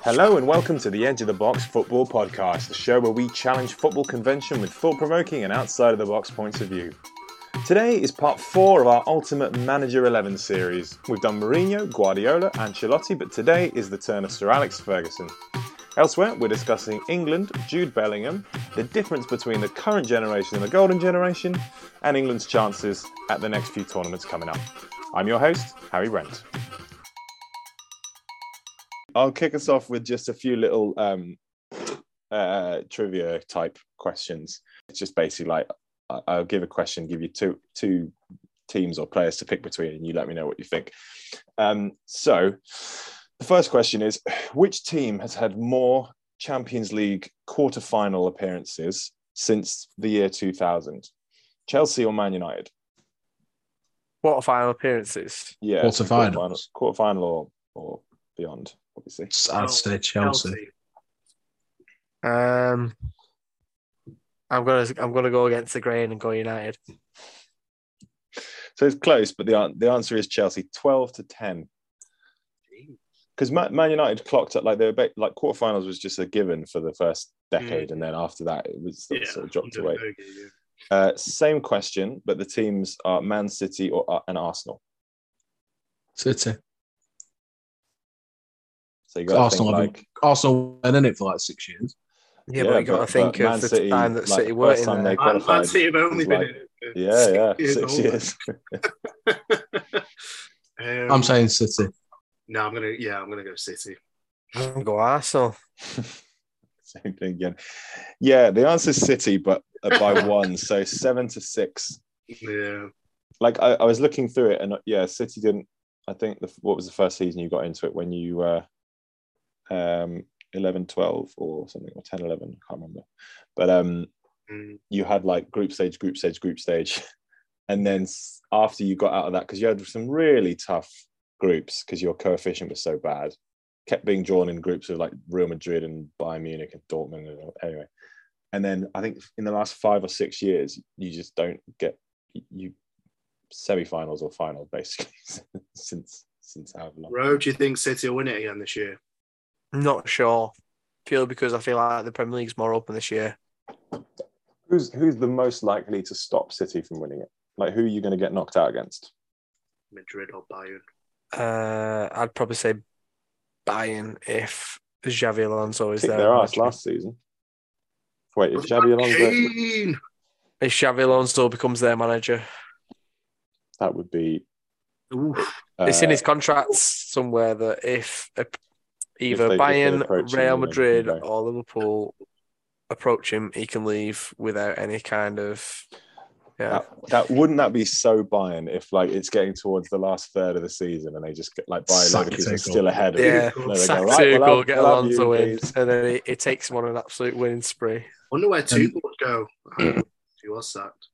Hello and welcome to the Edge of the Box Football Podcast, the show where we challenge football convention with thought-provoking and outside-of-the-box points of view. Today is part 4 of our Ultimate Manager 11 series. We've done Mourinho, Guardiola, Ancelotti, but today is the turn of Sir Alex Ferguson. Elsewhere, we're discussing England, Jude Bellingham, the difference between the current generation and the golden generation, and England's chances at the next few tournaments coming up. I'm your host, Harry Brent. I'll kick us off with just a few little trivia type questions. It's just basically like I'll give a question, give you two teams or players to pick between, and you let me know what you think. So the first question is, which team has had more Champions League quarter-final appearances since the year 2000? Chelsea or Man United? Quarter-final appearances? Yeah. Quarter-finals. Quarter-final or beyond, obviously. I'd say Chelsea. I'm gonna go against the grain and go United. So it's close, but the answer is Chelsea, 12-10. Because Man United clocked at like they were like quarterfinals was just a given for the first decade, and then after that it was sort of dropped away. Same question, but the teams are Man City and Arsenal. City. So you got Arsenal been in it for like 6 years. Yeah, but you got to think of the time that City were in there. Man City have only been in it. 6 years. I'm saying City. No, I'm gonna go City. I'm gonna go Arsenal. Same thing again. Yeah, the answer is City, but by one, so 7-6. Yeah. Like I was looking through it, and yeah, City didn't. I think what was the first season you got into it when you were 11-12 or something, or 10-11, I can't remember. But you had like group stage, and then after you got out of that, because you had some really tough groups because your coefficient was so bad, kept being drawn in groups of like Real Madrid and Bayern Munich and Dortmund anyway. And then I think in the last 5 or 6 years, you just don't get you semi-finals or finals basically since however long. Ro, do you think City will win it again this year? Not sure. Purely because I feel like the Premier League's more open this year. Who's the most likely to stop City from winning it? Like, who are you going to get knocked out against? Madrid or Bayern? I'd probably say Bayern if Xavi Alonso is there. Their ass last season. Wait, if Xavi Alonso becomes their manager, that would be. It's in his contracts somewhere that if either Bayern, Real Madrid, or Liverpool approach him, he can leave without any kind of. Yeah, wouldn't that be so Bayern if like it's getting towards the last third of the season and they just get like Bayern Leverkusen still ahead of Tuchel, get Alonso in, and then it takes him on an absolute winning spree. I wonder where Tuchel would go if he was sacked.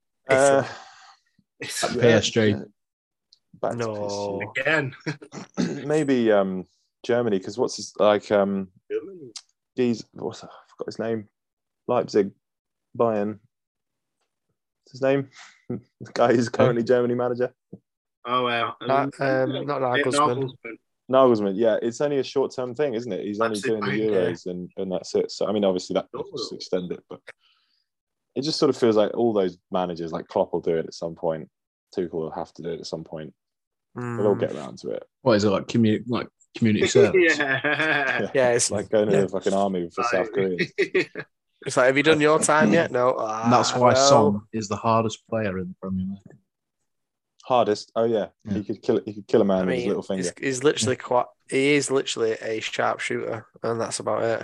PSG. No, again. Maybe Germany, because what's his like I forgot his name. Leipzig, Bayern. What's his name? The guy who's currently Germany manager. Oh well, not Nagelsmann. Nagelsmann, yeah, it's only a short-term thing, isn't it? He's only doing the Euros and that's it. So I mean, obviously that will just extend it, but it just sort of feels like all those managers, like Klopp will do it at some point. Tuchel will have to do it at some point. We'll all get around to it. What is it like? Community service? yeah, it's like going to the fucking army for South Korea. It's like, have you done your time yet? No. And that's why Son is the hardest player in the Premier League. Hardest? Oh yeah. He could kill a man with his little finger. He's literally he is literally a sharpshooter, and that's about it.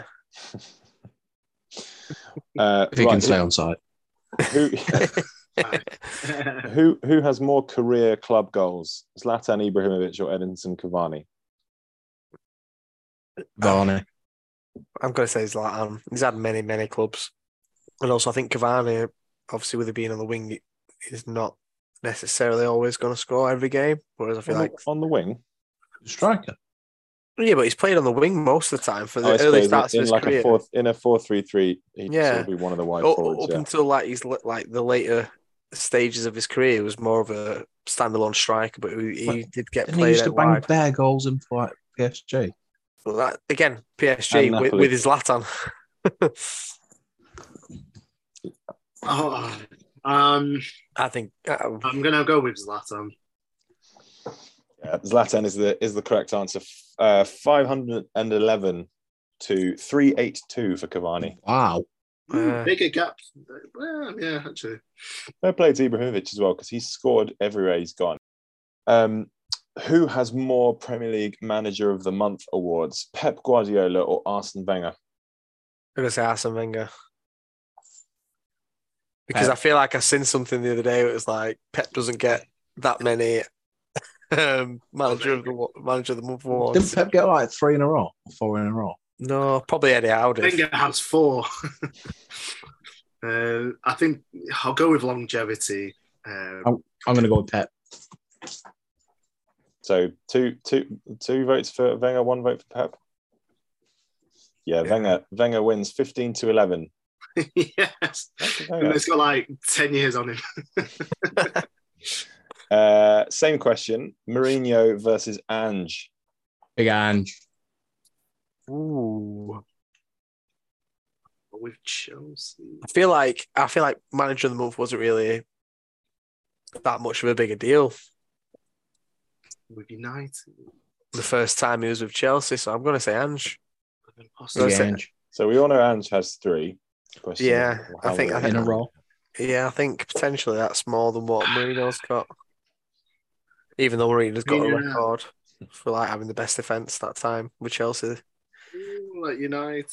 If he can stay on site. Who has more career club goals? Zlatan Ibrahimovic or Edinson Cavani? Varney. I'm going to say Zlatan. He's had many clubs. And also I think Cavani, obviously with it being on the wing, is not necessarily always going to score every game. Whereas I feel on the wing? Striker. Yeah, but he's played on the wing most of the time for the early starts of his career. In a 4-3-3, he'd sort of be one of the wide forwards. Up until like he's like the later stages of his career, he was more of a standalone striker, but he did get played out wide. He used to bang bare goals in for like PSG. Well, that, again, PSG with his Zlatan. I think I'm gonna go with Zlatan. Yeah, Zlatan is the correct answer. 511 to 382 for Cavani. Wow. Bigger gap. Well, yeah, actually. Fair play to Ibrahimovic as well, because he's scored everywhere he's gone. Who has more Premier League Manager of the Month awards, Pep Guardiola or Arsene Wenger? I'm going to say Arsene Wenger. Because I feel like I seen something the other day. It was like Pep doesn't get that many Manager of the Month awards. Didn't Pep get like 3 in a row, 4 in a row? No, probably Eddie Howe. Wenger has 4. I think I'll go with longevity. I'm going to go with Pep. So two votes for Wenger, 1 vote for Pep. Yeah. Wenger wins 15-11. Yes, and it's got like 10 years on him. Same question: Mourinho versus Ange. Big Ange. Ooh. With Chelsea, I feel like Manager of the Month wasn't really that much of a bigger deal. With United, the first time he was with Chelsea, so I'm going to say Ange. Ange. So we all know Ange has 3. Yeah, I think in a row. Yeah, I think potentially that's more than what Mourinho's got. Even though Mourinho's got a record for like having the best defense that time with Chelsea. Like United.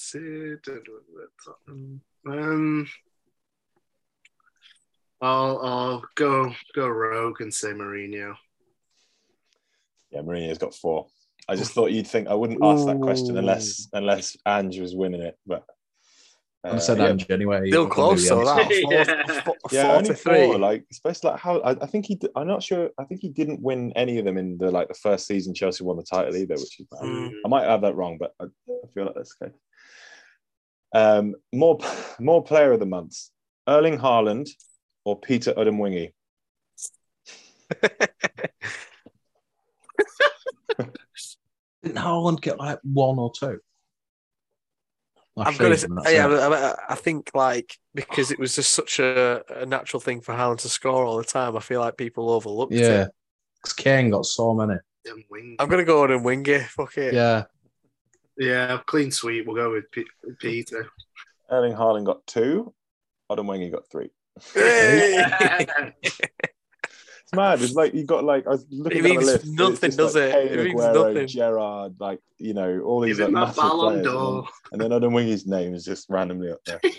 I'll go rogue and say Mourinho. Yeah, Mourinho's got 4. I just thought you'd think I wouldn't ask that question unless Ange was winning it, but I said Ange anyway. Still close, so that 4 only to 3. 4. Like, especially like how I think I'm not sure. I think he didn't win any of them in the first season Chelsea won the title either, which is bad. I might have that wrong, but I feel like that's okay. More player of the month: Erling Haaland or Peter Odemwingie. Didn't Haaland get like 1 or 2? I'm going to say, yeah, I think because it was just such a natural thing for Haaland to score all the time, I feel like people overlooked it. Yeah, because Kane got so many. I'm going to go on and wing it. Fuck it. Yeah, clean sweep. We'll go with Peter. Erling Haaland got 2. Odemwingie got 3. Hey! It's mad. It's like you got I was looking at the list. Nothing, does it? Kane, It means Aguero, nothing. Gerrard, all these massive Ballon players, d'Or. and then Odemwingi's name is just randomly up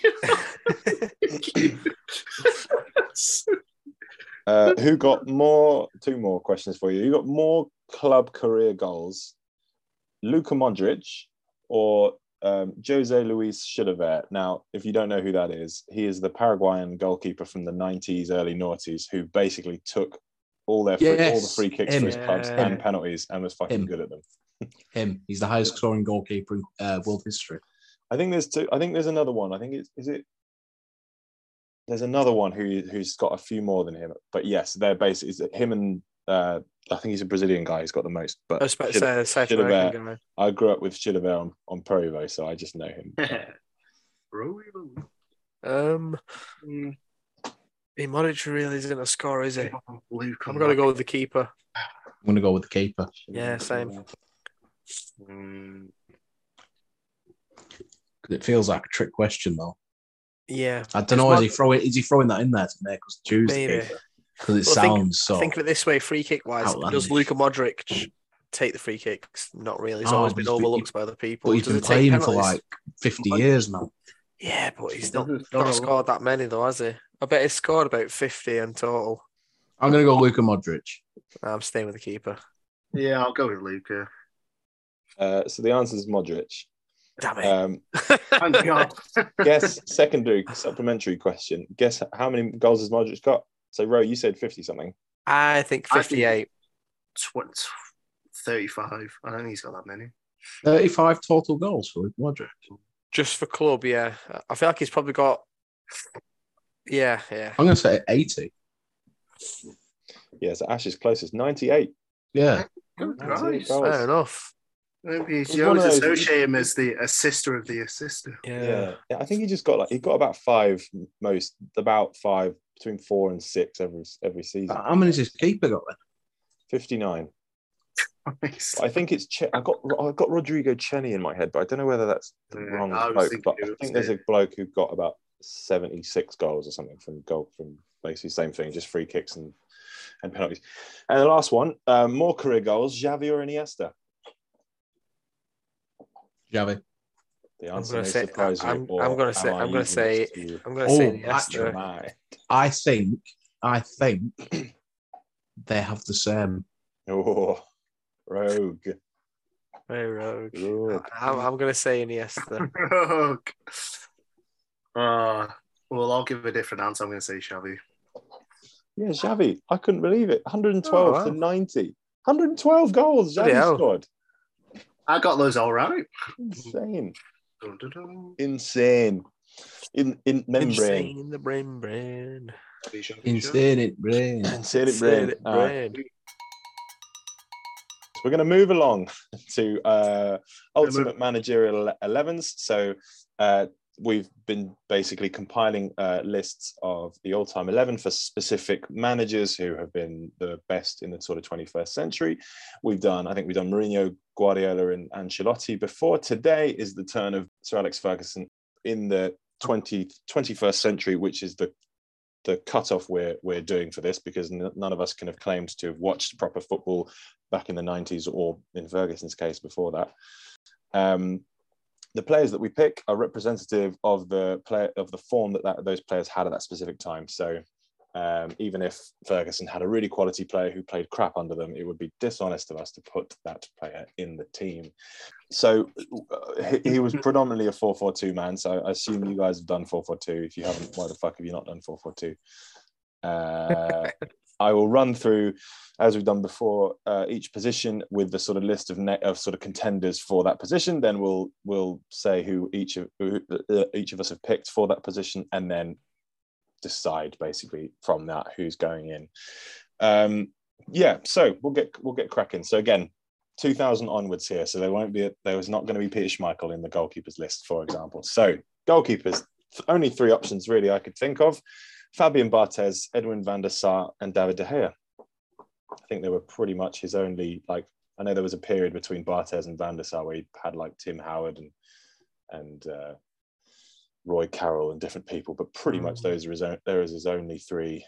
there. Who got more? 2 more questions for you. Who got more club career goals? Luka Modric or Jose Luis Chilavert? Now, if you don't know who that is, he is the Paraguayan goalkeeper from the 90s, early noughties, who basically took all the free kicks for his clubs and penalties and was fucking good at them. He's the highest scoring goalkeeper in world history. I think there's 2. I think there's another one. I think there's another one who's got a few more than him. But yes, they're basically him and I think he's a Brazilian guy who's got the most. But South American guy. I grew up with Chilavert on Pro Evo, so I just know him. Modric really isn't a scorer, is he? I'm going to go with the keeper. I'm going to go with the keeper. Yeah, same. It feels like a trick question, though. Yeah. I don't know. Is he throwing that in there to make us choose the keeper? Because it sounds so. Think of it this way: free kick wise, does Luka Modric take the free kicks? Not really. He's always been overlooked by other people. But he's been playing for like 50 years now. Yeah, but he's not scored that many though, has he? I bet he's scored about 50 in total. I'm going to go Luka Modric. I'm staying with the keeper. Yeah, I'll go with Luka. So the answer is Modric. Damn it. Thank God. Guess supplementary question. Guess how many goals has Modric got? So, Ro, you said 50 something. I think 58. 35. I don't think he's got that many. 35 total goals for Modric. Just for club, yeah. I feel like he's probably got... Yeah. I'm going to say 80. Yeah, so Ash is closest. 98. Yeah. Fair enough. Maybe you always associate him as the assister of the assister. Yeah. I think he got about five between 4 and 6 every season. How many has his keeper got then? 59. Nice. I think it's I got Rodrigo Chenny in my head, but I don't know whether that's the wrong bloke. But I think there's a bloke who got about 76 goals or something from basically the same thing, just free kicks and penalties. And the last one, more career goals, Xavi or Iniesta? Xavi. The answer may surprise you. I'm going to say Iniesta. I think they have the same. Oh, rogue. Very rogue. I'm going to say Iniesta. Rogue. Well, I'll give a different answer. I'm going to say Xavi. Yeah, Xavi. I couldn't believe it. 112 to 90. 112 goals Xavi scored. I got those all right. Insane. Dun, dun, dun. Insane. In membrane. Insane in the brain. Insane it brain. Insane it brain. We're going to move along to Ultimate Managerial 11s. So we've been basically compiling lists of the all-time 11 for specific managers who have been the best in the sort of 21st century. I think we've done Mourinho, Guardiola, and Ancelotti before. Today is the turn of Sir Alex Ferguson in the 21st century, which is the cutoff we're doing for this, because none of us can have claimed to have watched proper football back in the 90s, or in Ferguson's case before that. The players that we pick are representative of the form that those players had at that specific time. So even if Ferguson had a really quality player who played crap under them, it would be dishonest of us to put that player in the team. So he was predominantly a 4-4-2 man. So I assume you guys have done 4-4-2. If you haven't, why the fuck have you not done 4-4-2? I will run through, as we've done before, each position with the sort of list of sort of contenders for that position. Then we'll say who each of us have picked for that position, and then decide basically from that who's going in. So we'll get cracking. So again, 2000 onwards here. So there was not going to be Peter Schmeichel in the goalkeepers list, for example. So goalkeepers, only 3 options really I could think of: Fabian Barthez, Edwin van der Sar, and David De Gea. I think they were pretty much his only, I know there was a period between Barthez and van der Sar where he had Tim Howard and Roy Carroll and different people, but pretty much there is his only 3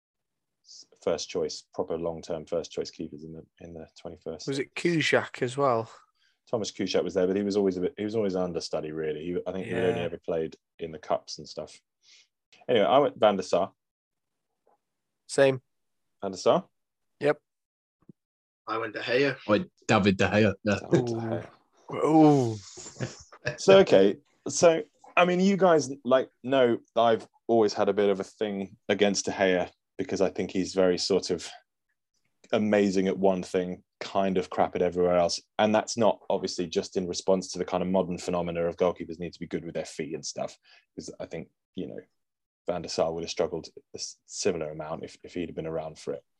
proper long-term first choice keepers in the 21st. Was it Kuszczak as well? Thomas Kuszczak was there, but he was always an understudy really. I think he only ever played in the cups and stuff. Anyway, I went Van der Sar. Same. Van der Sar? Yep. I went De Gea. David De Gea. Yeah. Oh. So, okay. So, I mean, you guys know I've always had a bit of a thing against De Gea because I think he's very sort of amazing at one thing, kind of crap at everywhere else. And that's not obviously just in response to the kind of modern phenomena of goalkeepers need to be good with their feet and stuff. Because I think, Van der Sar would have struggled a similar amount if he'd have been around for it.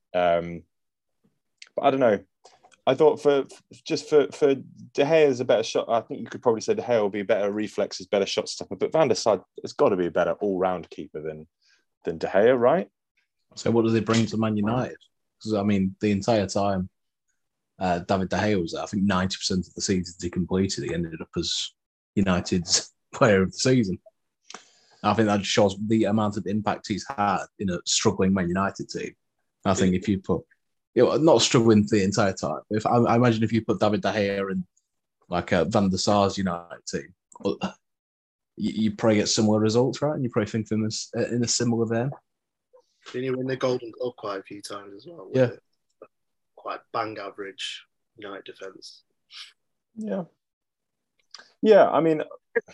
But I don't know. I thought for De Gea is a better shot. I think you could probably say De Gea will be better reflexes, better shot stopper. But Van der Sar has got to be a better all-round keeper than De Gea, right? So what does he bring to Man United? Because I mean, the entire time David De Gea was there, I think 90% of the seasons he completed, he ended up as United's player of the season. I think that shows the amount of impact he's had in a struggling Man United team. I think if you put, not struggling the entire time, if I imagine if you put David De Gea in Van der Sar's United team, you probably get similar results, right? And you probably think of him as in a similar vein. Didn't he win the Golden Glove quite a few times as well? Yeah. Quite bang average United defence. Yeah. Yeah, I mean,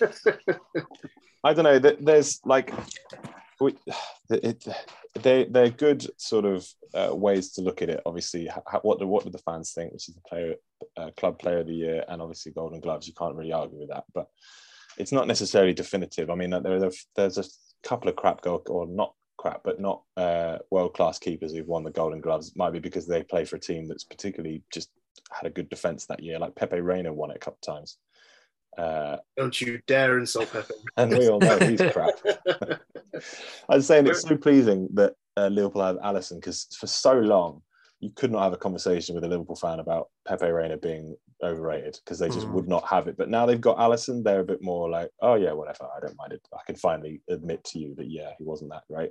I don't know. There's they're good sort of ways to look at it. Obviously, what do the fans think? Which is the club player of the year, and obviously Golden Gloves. You can't really argue with that, but it's not necessarily definitive. I mean, there's a couple of crap but not world class keepers who've won the Golden Gloves. It might be because they play for a team that's particularly just had a good defense that year. Like Pepe Reina won it a couple of times. Don't you dare insult Pepe. And we all know he's crap. I was saying it's so pleasing that Liverpool have Alisson, because for so long you could not have a conversation with a Liverpool fan about Pepe Reina being overrated, because they just would not have it. But now they've got Alisson, they're a bit more like, oh yeah, whatever, I don't mind it. I can finally admit to you that, yeah, he wasn't that great.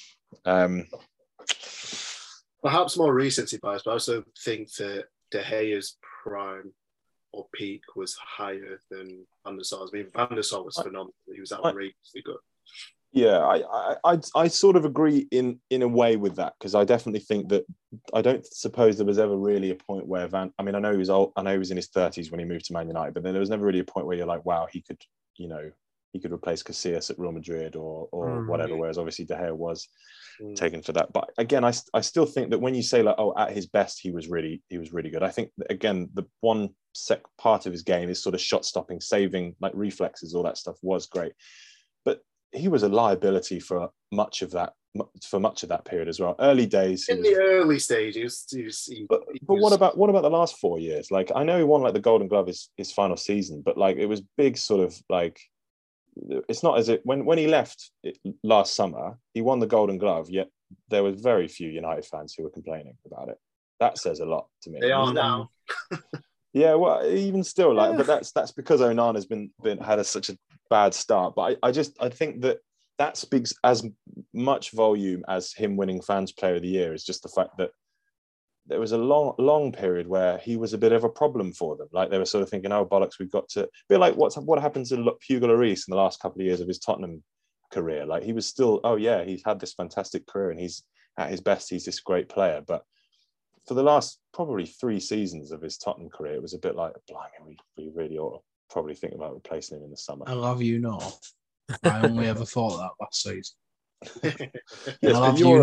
Perhaps more recency bias, but I also think that De Gea's prime or peak was higher than Van der Sar's. I mean, Van der Sar was phenomenal. He was outrageously good. Yeah, I sort of agree in a way with that, because I definitely think that I don't suppose there was ever really a point where I know he was old, I know he was in his 30s when he moved to Man United, but then there was never really a point where you're like, wow, he could replace Casillas at Real Madrid or whatever, whereas obviously De Gea was taken for that. But again, I still think that when you say like, oh, at his best he was really good, I think that, again, the one part of his game is sort of shot stopping, saving, like reflexes, all that stuff was great. But he was a liability for much of that period as well. Early days, the early stages. But what about the last 4 years? Like, I know he won like the Golden Glove his final season, but like it was big sort of like, it's not as if when he left last summer, he won the Golden Glove, yet there was very few United fans who were complaining about it. That says a lot to me. They are now. Yeah, well, even still, like, but that's because Onana's had such a bad start. But I think that speaks as much volume as him winning Fans Player of the Year, is just the fact that there was a long period where he was a bit of a problem for them. Like, they were sort of thinking, oh bollocks, we've got to be like what happened to Hugo Lloris in the last couple of years of his Tottenham career. Like, he was still, oh yeah, he's had this fantastic career and he's at his best, he's this great player, but for the last probably 3 seasons of his Tottenham career, it was a bit like, blimey, we really ought to probably think about replacing him in the summer. I'll have you know, I only ever thought that last season. Yes, I'll have you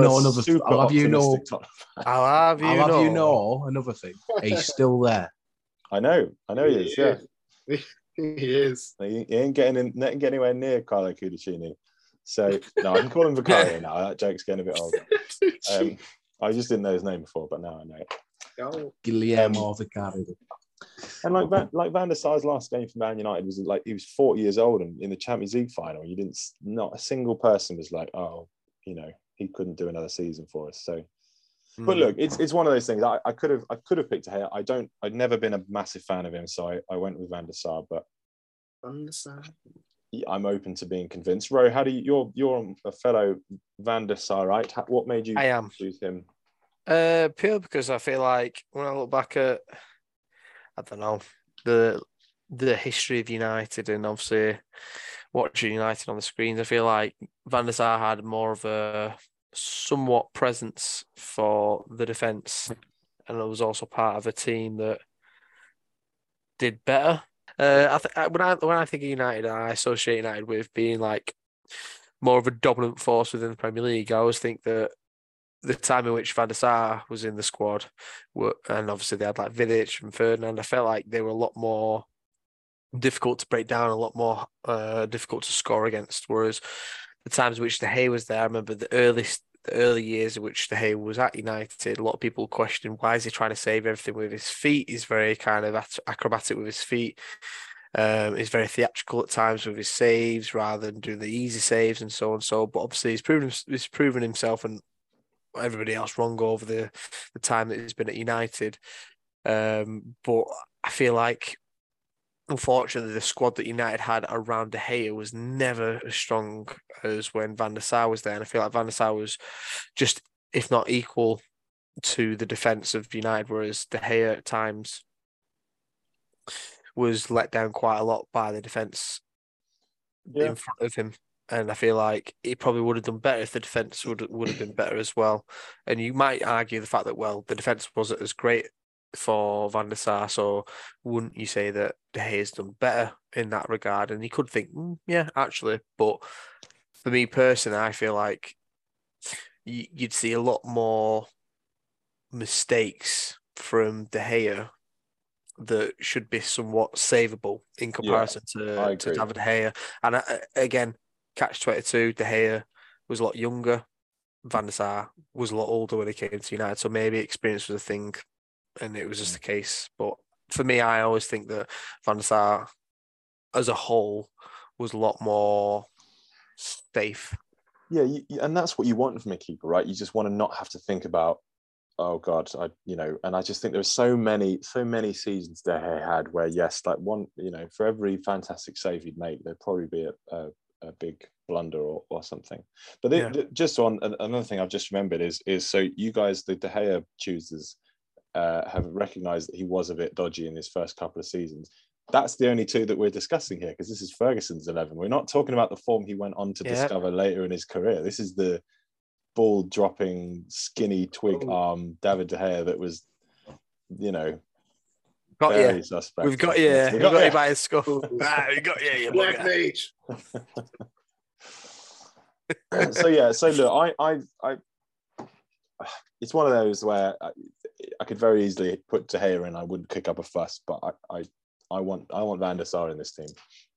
know another thing. He's still there. I know he is. Yeah, he is. He ain't getting anywhere near Carlo Cudicini. So no, I can call him Vicario now. That joke's getting a bit old. I just didn't know his name before, but now I know it. Guillermo Vicario. And like Van der Sar's last game for Man United was like, he was 40 years old, and in the Champions League final, not a single person was like, oh, he couldn't do another season for us. So, but look, it's one of those things. I could have picked a hair. I'd never been a massive fan of him, so I went with Van der Sar. But Van der Sar, I'm open to being convinced. Ro, how do you're a fellow Van der Sar, right? What made you choose him? Purely because I feel like when I look back at, I don't know, the history of United and obviously watching United on the screens, I feel like Van der Sar had more of a somewhat presence for the defence, and it was also part of a team that did better. When I think of United, I associate United with being like more of a dominant force within the Premier League. I always think that the time in which Van der Sar was in the squad, and obviously they had like Vidic and Ferdinand, I felt like they were a lot more difficult to break down, a lot more difficult to score against. Whereas the times in which De Gea was there, I remember the early years in which De Gea was at United, a lot of people questioned, why is he trying to save everything with his feet? He's very kind of acrobatic with his feet. He's very theatrical at times with his saves rather than doing the easy saves and so on. But obviously he's proven himself and everybody else wrong over the time that he's been at United. But I feel like, unfortunately, the squad that United had around De Gea was never as strong as when Van der Sar was there. And I feel like Van der Sar was just, if not equal, to the defence of United, whereas De Gea at times was let down quite a lot by the defence in front of him. And I feel like he probably would have done better if the defence would have been better as well. And you might argue the fact that, well, the defence wasn't as great for Van der Sar, so wouldn't you say that De Gea's done better in that regard? And you could think, yeah, actually. But for me personally, I feel like you'd see a lot more mistakes from De Gea that should be somewhat savable in comparison to David De Gea. And again, catch-22, De Gea was a lot younger. Van der Sar was a lot older when he came to United, so maybe experience was a thing and it was just the case. But for me, I always think that Van der Sar, as a whole, was a lot more safe. Yeah, and that's what you want from a keeper, right? You just want to not have to think about, oh God, and I just think there were so many seasons De Gea had where, yes, like one, for every fantastic save he'd make, there'd probably be a big blunder or something. But just on another thing I've just remembered is so you guys, the De Gea choosers, have recognised that he was a bit dodgy in his first couple of seasons. That's the only two that we're discussing here, because this is Ferguson's 11. We're not talking about the form he went on to discover later in his career. This is the ball dropping, skinny twig arm David De Gea that was, very suspect. We've got you. We've got you by his skull. We got you. Black mage. So look, I it's one of those where I could very easily put De Gea in. I wouldn't kick up a fuss, but I want Van der Sar in this team.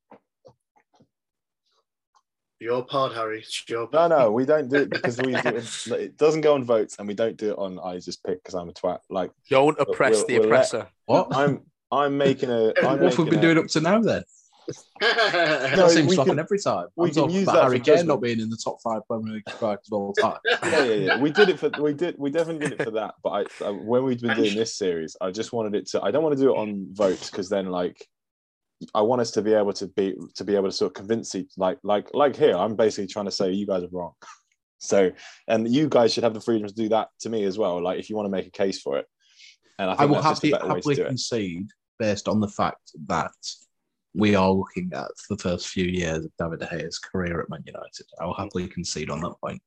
Your pod, Harry. No, we don't do it because it doesn't go on votes, and we don't do it on I just pick because I'm a twat. Like, don't oppress the oppressor. What? I'm making a. What have we been doing up to now then? That seems to happen every time. We can use that Harry Kane not being in the top 5 Premier League strikers of all time. Yeah. We definitely did it for that. But when we've been doing this series, I just wanted it to. I don't want to do it on votes because then I want us to be able to sort of convince you, like here. I'm basically trying to say you guys are wrong. So, and you guys should have the freedom to do that to me as well. Like if you want to make a case for it, and I will happily concede based on the fact that we are looking at the first few years of David De Gea's career at Man United. I will happily concede on that point.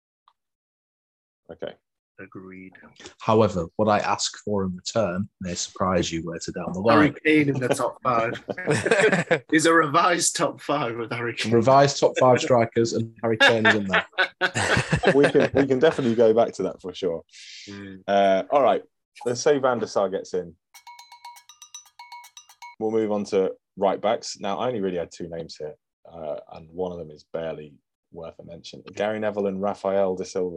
Okay. Agreed. However, what I ask for in return may surprise you later down the line. Harry Kane in the top 5. Is a revised top 5 with Harry Kane. Revised top 5 strikers, and Harry Kane is in there. we can definitely go back to that for sure. All right. Let's say Van der Sar gets in. We'll move on to right backs. Now, I only really had 2 names here, and one of them is barely worth a mention. Gary Neville and Rafael de Silva.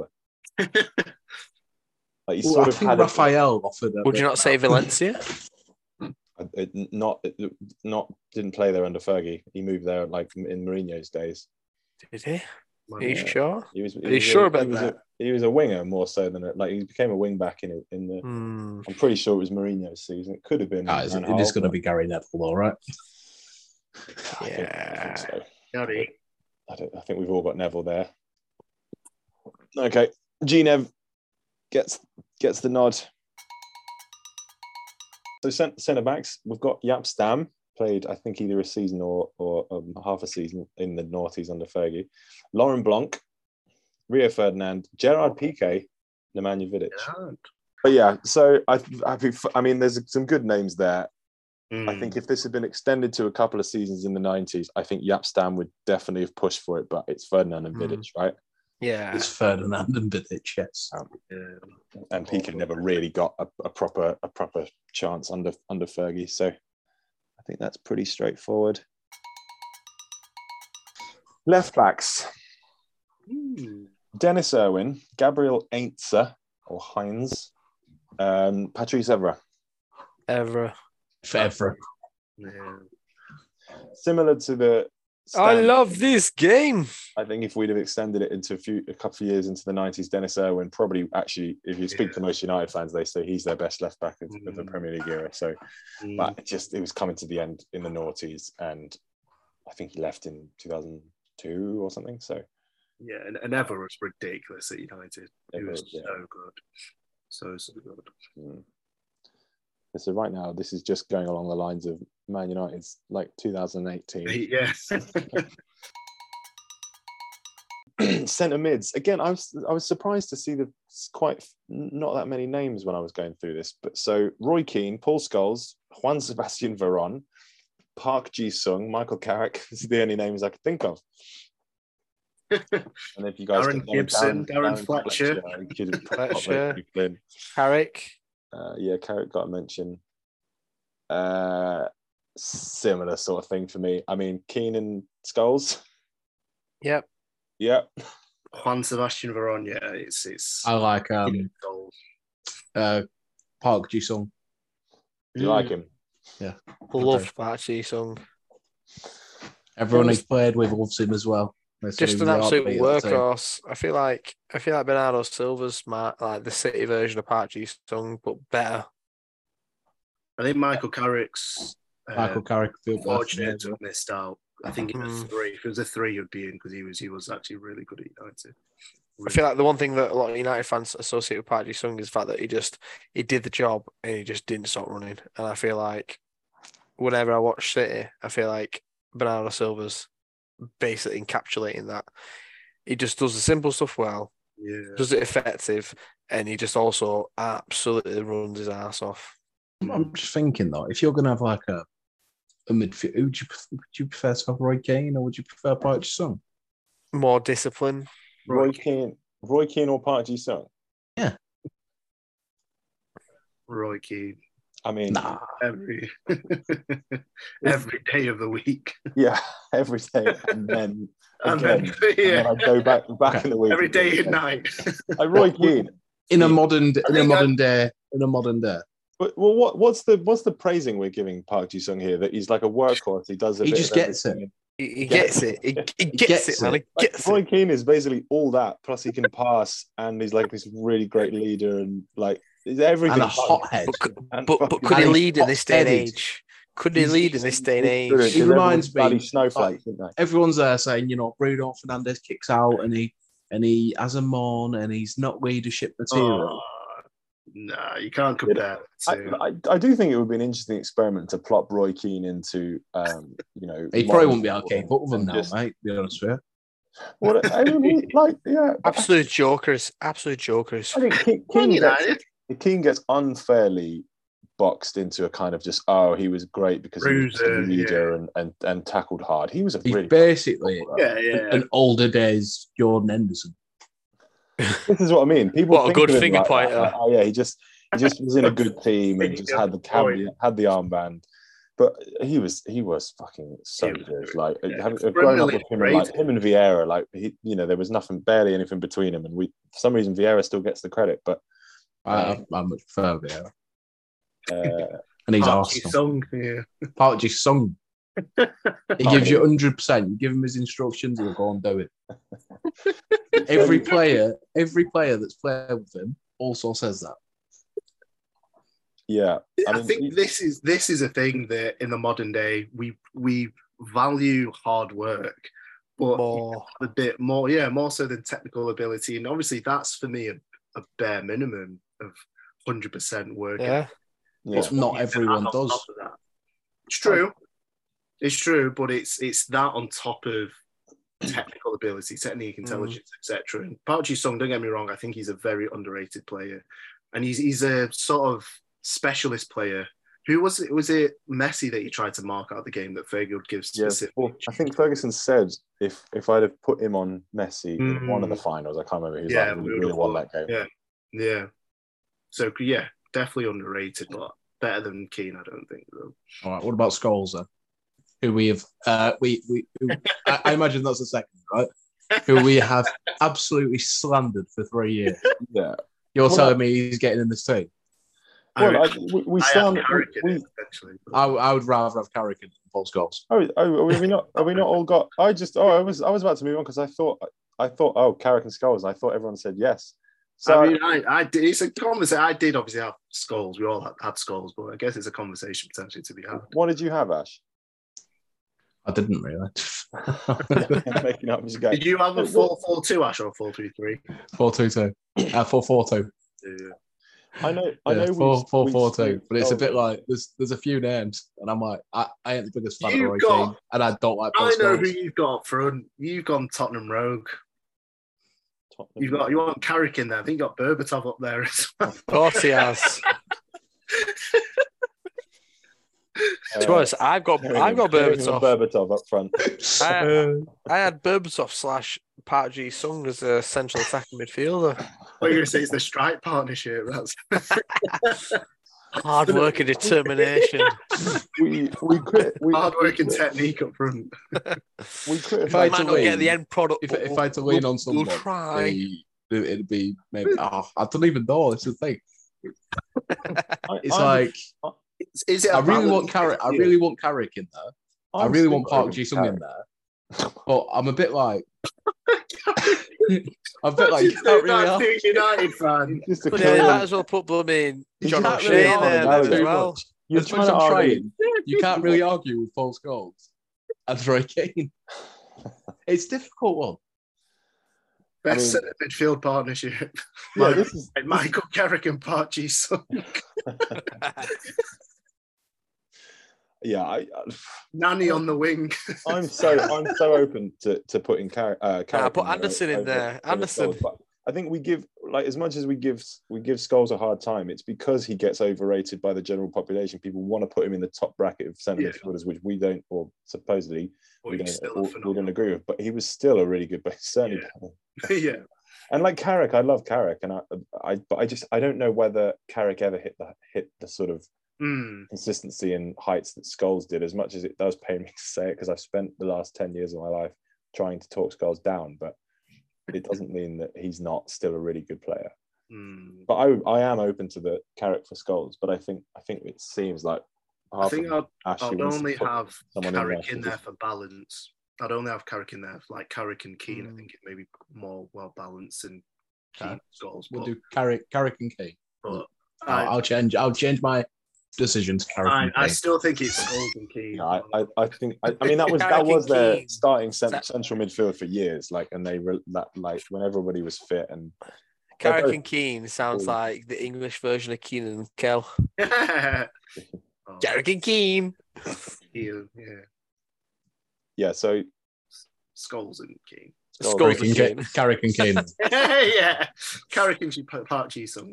Like I think Rafael offered. Would you not say Valencia? Not didn't play there under Fergie. He moved there like in Mourinho's days. Did he? Are you sure? Are you sure about that? He was a winger more so than he became a wing back in the. I'm pretty sure it was Mourinho's season. It could have been. It is going to be Gary Neville, all right. I think so. Gary. I think we've all got Neville there. Okay, G-Nev gets the nod. So centre backs, we've got Jaap Stam, played I think either a season or half a season in the noughties under Fergie. Laurent Blanc, Rio Ferdinand, Gerard Piqué, Nemanja Vidic. Yeah. But yeah, so I mean, there's some good names there. I think if this had been extended to a couple of seasons in the 90s, I think Jaap Stam would definitely have pushed for it, but it's Ferdinand and Vidic, right? Yeah. It's Ferdinand and Vidic, yes. And Piqué never really got a proper chance under Fergie, so I think that's pretty straightforward. Left backs. Dennis Irwin, Gabriel Heinze, or Heinz, Patrice Evra. Forever. Yeah. Similar to the I love this game. I think if we'd have extended it into a couple of years into the 90s, Dennis Irwin probably actually, if you speak to most United fans, they say he's their best left back of the Premier League era. So, but it was coming to the end in the noughties, and I think he left in 2002 or something. So, yeah, and Evra was ridiculous at United. He was so good, so good. So right now, this is just going along the lines of Man United's like 2018. Yeah. Centre mids. Again, I was surprised to see not that many names when I was going through this. But so Roy Keane, Paul Scholes, Juan Sebastian Veron, Park Ji-sung, Michael Carrick. This is the only names I could think of. And if you guys Darren Gibson, Darren Fletcher. Carrick. Carrick got a mention. Similar sort of thing for me. I mean, Keane and Scholes. Yep. Juan Sebastian Veron. Yeah, it's. I like Park Ji-sung. Do you like him? Yeah. Loved Park Ji-sung. Everyone he's played with loves him as well. Just an absolute workhorse. I feel like Bernardo Silva's like the City version of Park Ji-sung, but better. I think Michael Carrick's fortunate to have missed out. I think it was 3. If it was a 3, he'd be in because he was actually really good at United. I feel like the one thing that a lot of United fans associate with Park Ji-sung is the fact that he did the job and he just didn't stop running. And I feel like whenever I watch City, I feel like Bernardo Silva's basically encapsulating that. He just does the simple stuff well, does it effective, and he just also absolutely runs his ass off. I'm just thinking though, if you're going to have like a midfield, would you prefer to have Roy Keane or would you prefer Park Ji-sung? More discipline. Roy Keane or Park Ji-sung? Yeah. Roy Keane. I mean, every day of the week. Yeah, every day, and then again, and then I go back in the week. Every day and night. Like Roy Keane in a modern day. But what's the praising we're giving Park Ji-sung here? That he's like a workhorse. He does. He just gets it. He gets it. He gets it, man. He gets Roy it. Keane is basically all that. Plus, he can pass, and he's like this really great leader, and like everything. And a hothead. But could he lead in this day and age? Could he lead in this day and age? He reminds me. Snowflake, everyone's there saying, Bruno Fernandes kicks out, and he has a mon, and he's not leadership material. No, you can't compare. I do think it would be an interesting experiment to plop Roy Keane into, He probably wouldn't be able to keep up with them now, mate. To be honest with you. Well, I mean, absolute jokers. I think Keane gets unfairly boxed into a kind of just he was great because he was a leader and tackled hard. He's basically an older days Jordan Henderson. This is what I mean. People what a good finger pointer. He just was in a good team and just had the armband. But he was fucking so good. Like growing up with him, him and Vieira, there was barely anything between him, and for some reason Vieira still gets the credit. But I much prefer Vieira. And he's Arsenal. Park Ji-sung. He gives you 100%. You give him his instructions, he'll go and do it. Every player that's played with him also says that. Yeah, I think this is a thing that in the modern day we value hard work, but a bit more, more so than technical ability. And obviously, that's for me a bare minimum of 100% work. Yeah. But not everyone does. It's true, but it's that on top of technical ability, technique, intelligence, etc. And Park Ji-sung, don't get me wrong, I think he's a very underrated player, and he's a sort of specialist player. Who was it? Was it Messi that he tried to mark out the game that Fergie would give specific? Well, I think Ferguson said if I'd have put him on Messi in one of the finals, I can't remember. He was we really won that game. Yeah. So definitely underrated, but better than Keane, I don't think. Though. All right. What about Scholes then? Who we have? I imagine that's the second, right? Who we have absolutely slandered for 3 years. Yeah. You're telling me he's getting in this team? Well, we I would rather have Carrick than Paul Scholes. Have we not all got? I was about to move on because I thought Carrick and Scholes. And I thought everyone said yes. So I did. It's a conversation. I did obviously have Scholes. We all had Scholes, but I guess it's a conversation potentially to be had. What did you have, Ash? I didn't really. Making up as you go. Did you have a 4-4-2, Ash, or 4-3-3? 4-2-2. 4-4-2. Yeah. I know. 4-4-2, but it's a bit like there's a few names, and I'm like, I ain't the biggest fan of Roy Keane, and I don't like. I know who you've got up front. You've gone Tottenham Rogue. You want Carrick in there. I think you got Berbatov up there as well. Of course he has. To be honest, I've got Berbatov up front. I had Berbatov / Park Ji-sung as a central attacking midfielder. What are you going to say? It's the strike partnership. That's hard work and determination. Hard work and technique up front. If I might not get the end product, if I had to lean on someone, it'd be maybe. I don't even know. It's the thing. It's like is it? I really want Carrick. I really want Carrick in there. I really want Park Ji-sung in there. But I'm a bit like. I bet like you can't really United fan. But yeah, they might as well put blooming John O'Shea in there as well. As much as I'm trying, you can't really argue with Paul Scholes and Roy Keane. It's a difficult one. Best centre midfield partnership. Yeah, this is Michael Carrick and Park Ji-sung. Yeah, Nani on the wing. I'm so open to putting Carrick. Put Anderson in there. Anderson. But I think we give as much as we give Scholes a hard time. It's because he gets overrated by the general population. People want to put him in the top bracket of centre midfielders, which we don't, or supposedly we don't agree with. But he was still a really good player, certainly. Yeah. And like Carrick, I love Carrick, and I don't know whether Carrick ever hit the sort of consistency and heights that Scholes did, as much as it does pain me to say it, because I've spent the last 10 years of my life trying to talk Scholes down, but it doesn't mean that he's not still a really good player. But I am open to the Carrick for Scholes, but I think it seems like I think I'd only have Carrick in there for balance. I'd only have Carrick in there for like Carrick and Keane. I think it may be more well balanced than Keane Scholes. We'll do Carrick and Keane. But I'll change my decisions. I still think it's Scholes and Keane. Yeah, I mean that was their starting central midfield for years. Like, and they were like when everybody was fit and. Carrick and Keane sounds like the English version of Keenan and Kel. Carrick and Keane. Yeah, so Scholes and Keane. Scholes and Keane. Carrick and Keane. Yeah, Carrick and Park Ji-sung.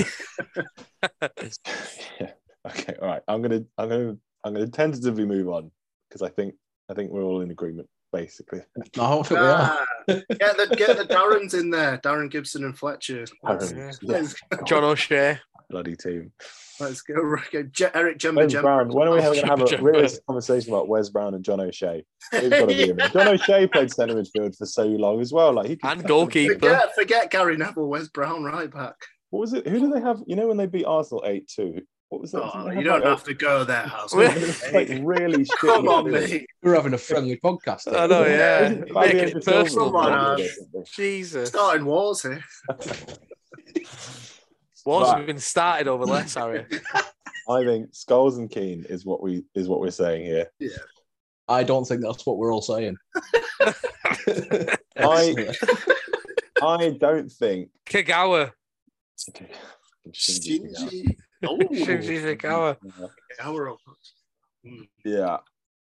Yeah. Okay. All right. I'm gonna tentatively move on because I think we're all in agreement basically. No, I don't think we are. Get the Darrens in there. Darren Gibson and Fletcher. John O'Shea. Bloody team. Let's go. Eric Wes Brown. When are we going to have a realistic conversation about Wes Brown and John O'Shea? They've got to be in there. John O'Shea played centre midfield for so long as well. Like and goalkeeper. Forget Gary Neville. Wes Brown right back. What was it? Who did they have? You know when they beat Arsenal 8-2? What was that? Oh, you don't have to go there, House. Like really shit. Come on, mate. We're having a friendly podcast. I know, yeah. Making it personal. Jesus. Starting wars here. Wars have been started over less, Harry. I think Scholes and Keane is what we're saying here. Yeah. I don't think that's what we're all saying. I don't think Kagawa. Shinji. Shinji Kagawa. Yeah.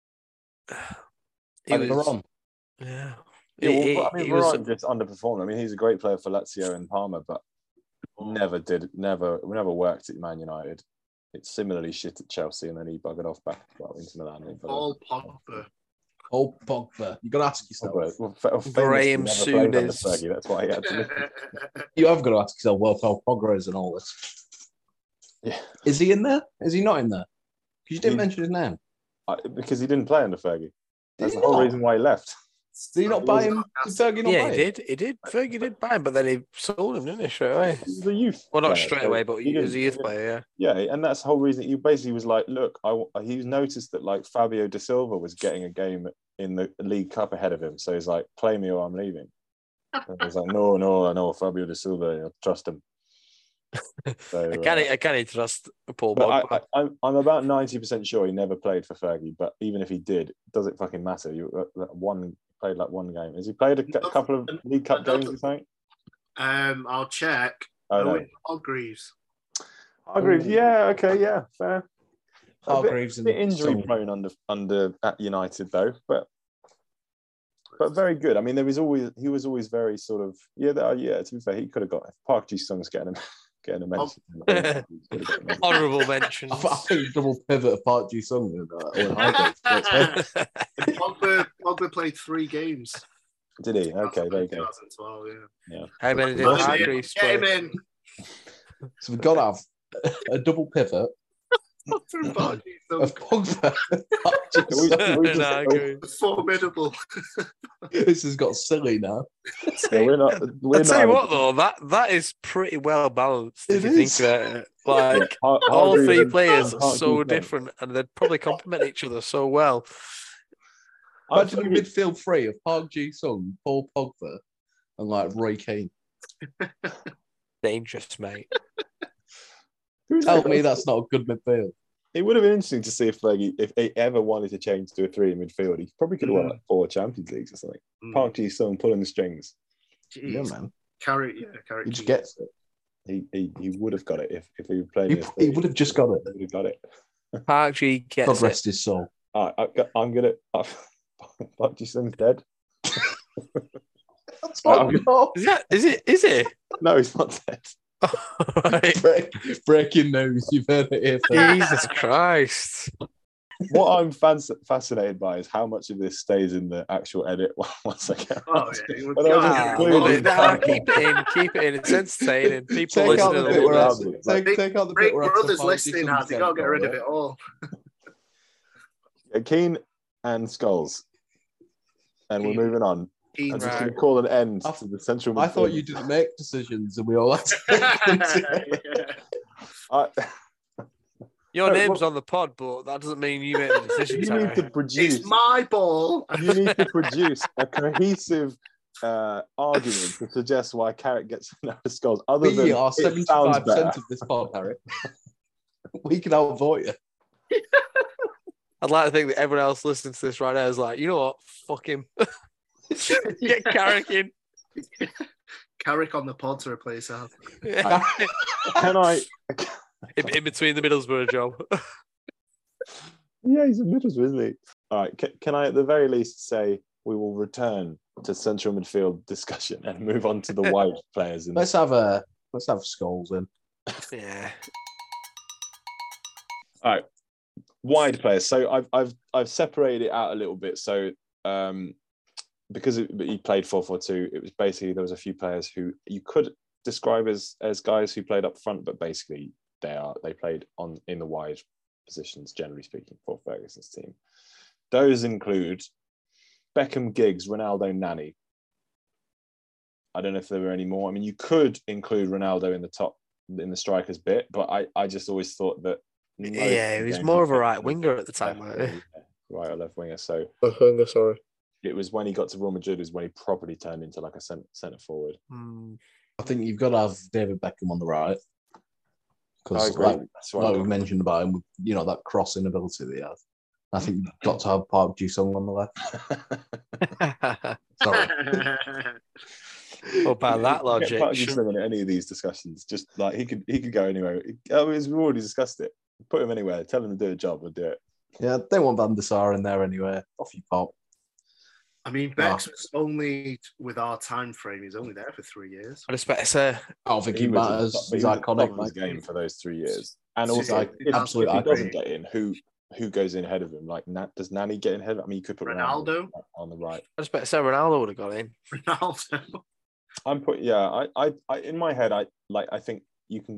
Veron. Yeah. Veron just underperformed. I mean, he's a great player for Lazio and Parma, but never worked at Man United. It's similarly shit at Chelsea, and then he buggered off back into Milan. Paul Pogba. Paul Pogba. You got to ask yourself. Graham Souness. That's why he had to. You have got to ask yourself, well, Paul Pogba is and all this. Yeah. Is he in there? Is he not in there? Because you didn't mention his name. Because he didn't play under Fergie. That's the whole reason why he left. Did he not buy him? Did Fergie not buy him? He did. Fergie did buy him, but then he sold him, didn't he, straight away? He was a youth. Well, not straight away, but he was a youth player, yeah. Yeah, and that's the whole reason. He basically was like, look, he noticed that like Fabio Da Silva was getting a game in the League Cup ahead of him. So he's like, play me or I'm leaving. And he's like, no, I know Fabio Da Silva. I trust him. So, I can't trust Paul Pogba. I'm about 90% sure he never played for Fergie, but even if he did, does it fucking matter? Played like one game. Has he played a couple of League Cup games or something? I'll check. Hargreaves. Hargreaves, yeah, okay, yeah, fair. Hargreaves a bit injury prone under at United though, but very good. I mean, he was always very sort of To be fair, he could have got Park Ji-sung's getting a mention. Honourable mention. I think double pivot of Park Ji-sung. Pogba played 3 games. Did he? Okay, there you go. 2012, yeah. How many did Hargreaves play? So we've got to have a double pivot, Of Pogba. Formidable. This has got silly now. Yeah, we're I'll tell you what, though, that is pretty well balanced. If you think about it. Like, all three players are so different, and they'd probably complement each other so well. Imagine a midfield three of Park Ji-sung, Paul Pogba, and like Roy Keane. Dangerous, mate. Tell me that's not a good midfield. It would have been interesting to see if they ever wanted to change to a three in midfield. He probably could have won like 4 Champions Leagues or something. Park Ji-sung pulling the strings. Jeez. Yeah, man. Carrot. He just gets it. He would have got it if he were playing. He would have just got it. He would have got it. Park Ji gets God rest his soul. I'm gonna. Park Ji-sung's dead. That's not Is it? No, he's not dead. Right. Breaking news. You've heard it here first. Jesus Christ. What I'm fascinated by is how much of this stays in the actual edit once I get around. Keep it in. It's entertaining. People Take out the bit where take out the bit where brothers listening, Haz. You can't get rid of it all. Keane and Scholes. And we're moving on. I'm just going to call an end to the central midfield. I thought you didn't make decisions and we all had to Your name's on the pod, but that doesn't mean you make the decisions. You need to produce. It's my ball. You need to produce a cohesive argument to suggest why Carrick gets enough Scholes. Other than we are 75% of this pod, Harry. We can outvote you. I'd like to think that everyone else listening to this right now is like, you know what? Fuck him. Get Carrick in. Carrick on the pod to replace Haz. Yeah. Can I? In between the Middlesbrough job. Yeah, he's a Middlesbrough, isn't he? All right. Can I, at the very least, say we will return to central midfield discussion and move on to the wide players? Let's have Scholes in. Yeah. All right. Wide players. So I've separated it out a little bit. So because he played 4-4-2, it was basically there was a few players who you could describe as guys who played up front, but basically they played in the wide positions, generally speaking, for Ferguson's team. Those include Beckham, Giggs, Ronaldo, Nani. I don't know if there were any more. I mean, you could include Ronaldo in the strikers bit, but I just always thought that. Yeah, he was more of a right winger at the time, right or left winger. So left winger, sorry. It was when he got to Real Madrid is when he properly turned into like a centre forward. I think you've got to have David Beckham on the right. Because like we mentioned about him, that crossing ability that he has. I think you've got to have Park Ji-sung on the left. Sorry. Well, by that logic, Park Ji-sung on any of these discussions, just like he could go anywhere. We've already discussed it. Put him anywhere. Tell him to do a job. We'll do it. Yeah, they want Van der Sar in there anyway. Off you pop. I mean, Bex was only, with our time frame, he's only there for 3 years. I expect to say, I don't think he matters. He's iconic. His game for those 3 years, and also absolutely, if he doesn't get in, who goes in ahead of him? Like, does Nani get in ahead? I mean, you could put Ronaldo on the right. I expect to say Ronaldo would have got in. Ronaldo. I in my head, I think you can.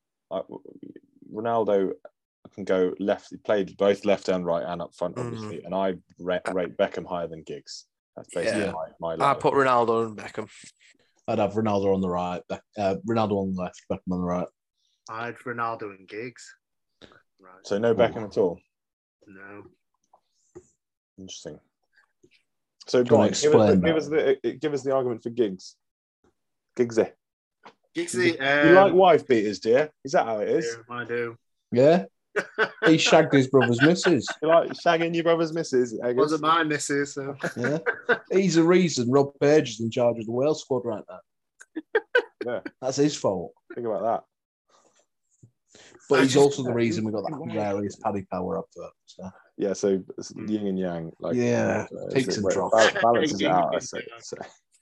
Ronaldo can go left. He played both left and right and up front, obviously. And I rate Beckham higher than Giggs. That's basically my level. I put Ronaldo and Beckham. I'd have Ronaldo on the right, Ronaldo on the left, Beckham on the right. I'd Ronaldo and Giggs. Right. So no Beckham at all? No. Interesting. So go on, give us the argument for Giggs. Giggsy. You like wife beaters, dear? Is that how it is? Yeah, I do. Yeah. He shagged his brother's missus. You like shagging your brother's missus? I guess. Wasn't my missus, so. Yeah. He's the reason Rob Page is in charge of the Wales squad right now. Yeah. That's his fault. Think about that. But he's also the reason we got that hilarious Paddy Power up there. So. Yeah, so yin and yang. Peaks and troughs. Balances it out, I say. So.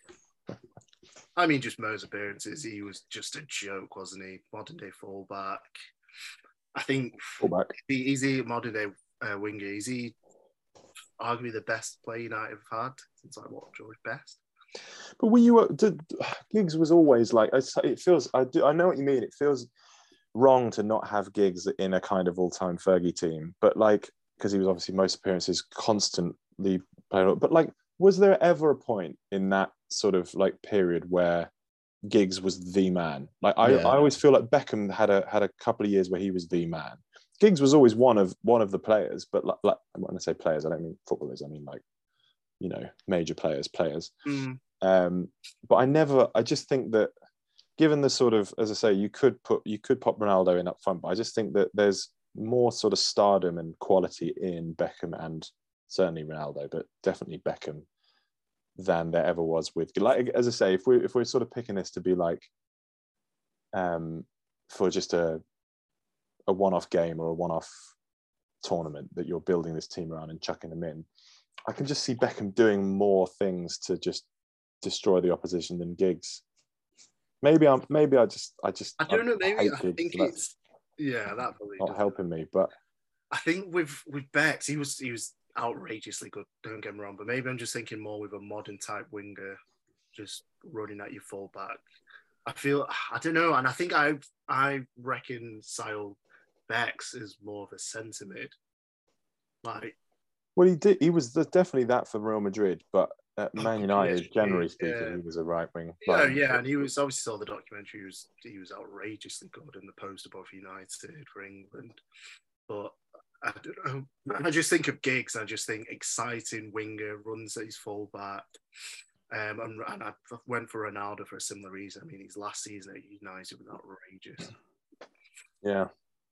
I mean, just Mo's appearances, he was just a joke, wasn't he? Modern day fullback. I think he's a modern day winger. Is he arguably the best player United have had since George Best? But Giggs was always like, it feels. I know what you mean. It feels wrong to not have Giggs in a kind of all-time Fergie team, but like, because he was obviously most appearances constantly playing. But like, was there ever a point in that sort of like period where Giggs was the man? Like, I always feel like Beckham had a couple of years where he was the man. Giggs was always one of the players, but like when I say players, I don't mean footballers. I mean like, you know, major players. But I just think that given the sort of, as I say, you could pop Ronaldo in up front, but I just think that there's more sort of stardom and quality in Beckham and certainly Ronaldo, but definitely Beckham than there ever was with, like, as I say, if we're sort of picking this to be like for just a one-off game or a one-off tournament that you're building this team around and chucking them in, I can just see Beckham doing more things to just destroy the opposition than Giggs. Maybe I don't know. Maybe I think it's that probably not helping me. But I think with Bex, he was outrageously good. Don't get me wrong, but maybe I'm just thinking more with a modern type winger, just running at your fullback. I don't know, and I think I reconcile Bex as more of a centre mid. Like, well, he was definitely that for Real Madrid, but at Man United, generally speaking, he was a right wing. And he was obviously saw the documentary. He was outrageously good in the post above United for England. But I don't know. I just think of Giggs. I just think exciting winger, runs at his full back. And I went for Ronaldo for a similar reason. I mean, his last season at United was outrageous. Yeah.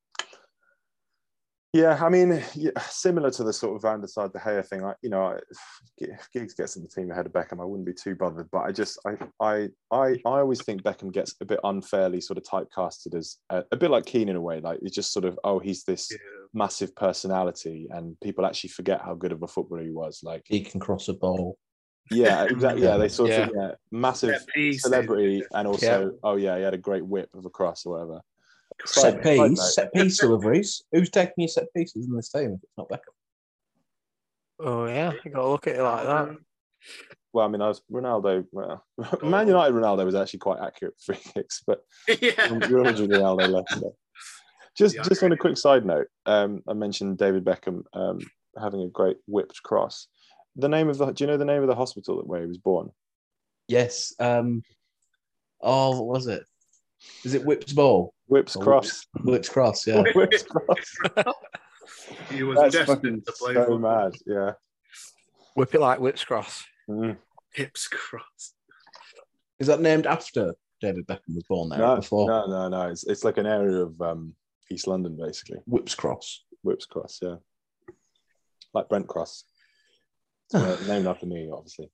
Yeah, I mean, similar to the sort of Van der Sar De Gea thing. If Giggs gets in the team ahead of Beckham, I wouldn't be too bothered. But I always think Beckham gets a bit unfairly sort of typecasted as a bit like Keane in a way. Like, it's just sort of, he's this massive personality, and people actually forget how good of a footballer he was. Like, he can cross a ball. Yeah, exactly. Yeah, they sort of massive celebrity, and also he had a great whip of a cross or whatever. Set piece deliveries. Who's taking your set pieces in this team if it's not Beckham? Oh yeah, you got to look at it like that. Well, I mean, Ronaldo. Well, Man United Ronaldo was actually quite accurate free kicks, but Real Madrid Ronaldo left. Just on a quick side note, I mentioned David Beckham having a great whipped cross. Do you know the name of the hospital where he was born? Yes. What was it? Is it Whip's Ball? Whip's Cross. Whip's Cross, yeah. Whip's Cross. He was destined to play so mad, yeah. Whip it like Whip's Cross. Hips Cross. Is that named after David Beckham was born there before? No. It's like an area of East London, basically. Whip's Cross, yeah. Like Brent Cross. Named after me, obviously.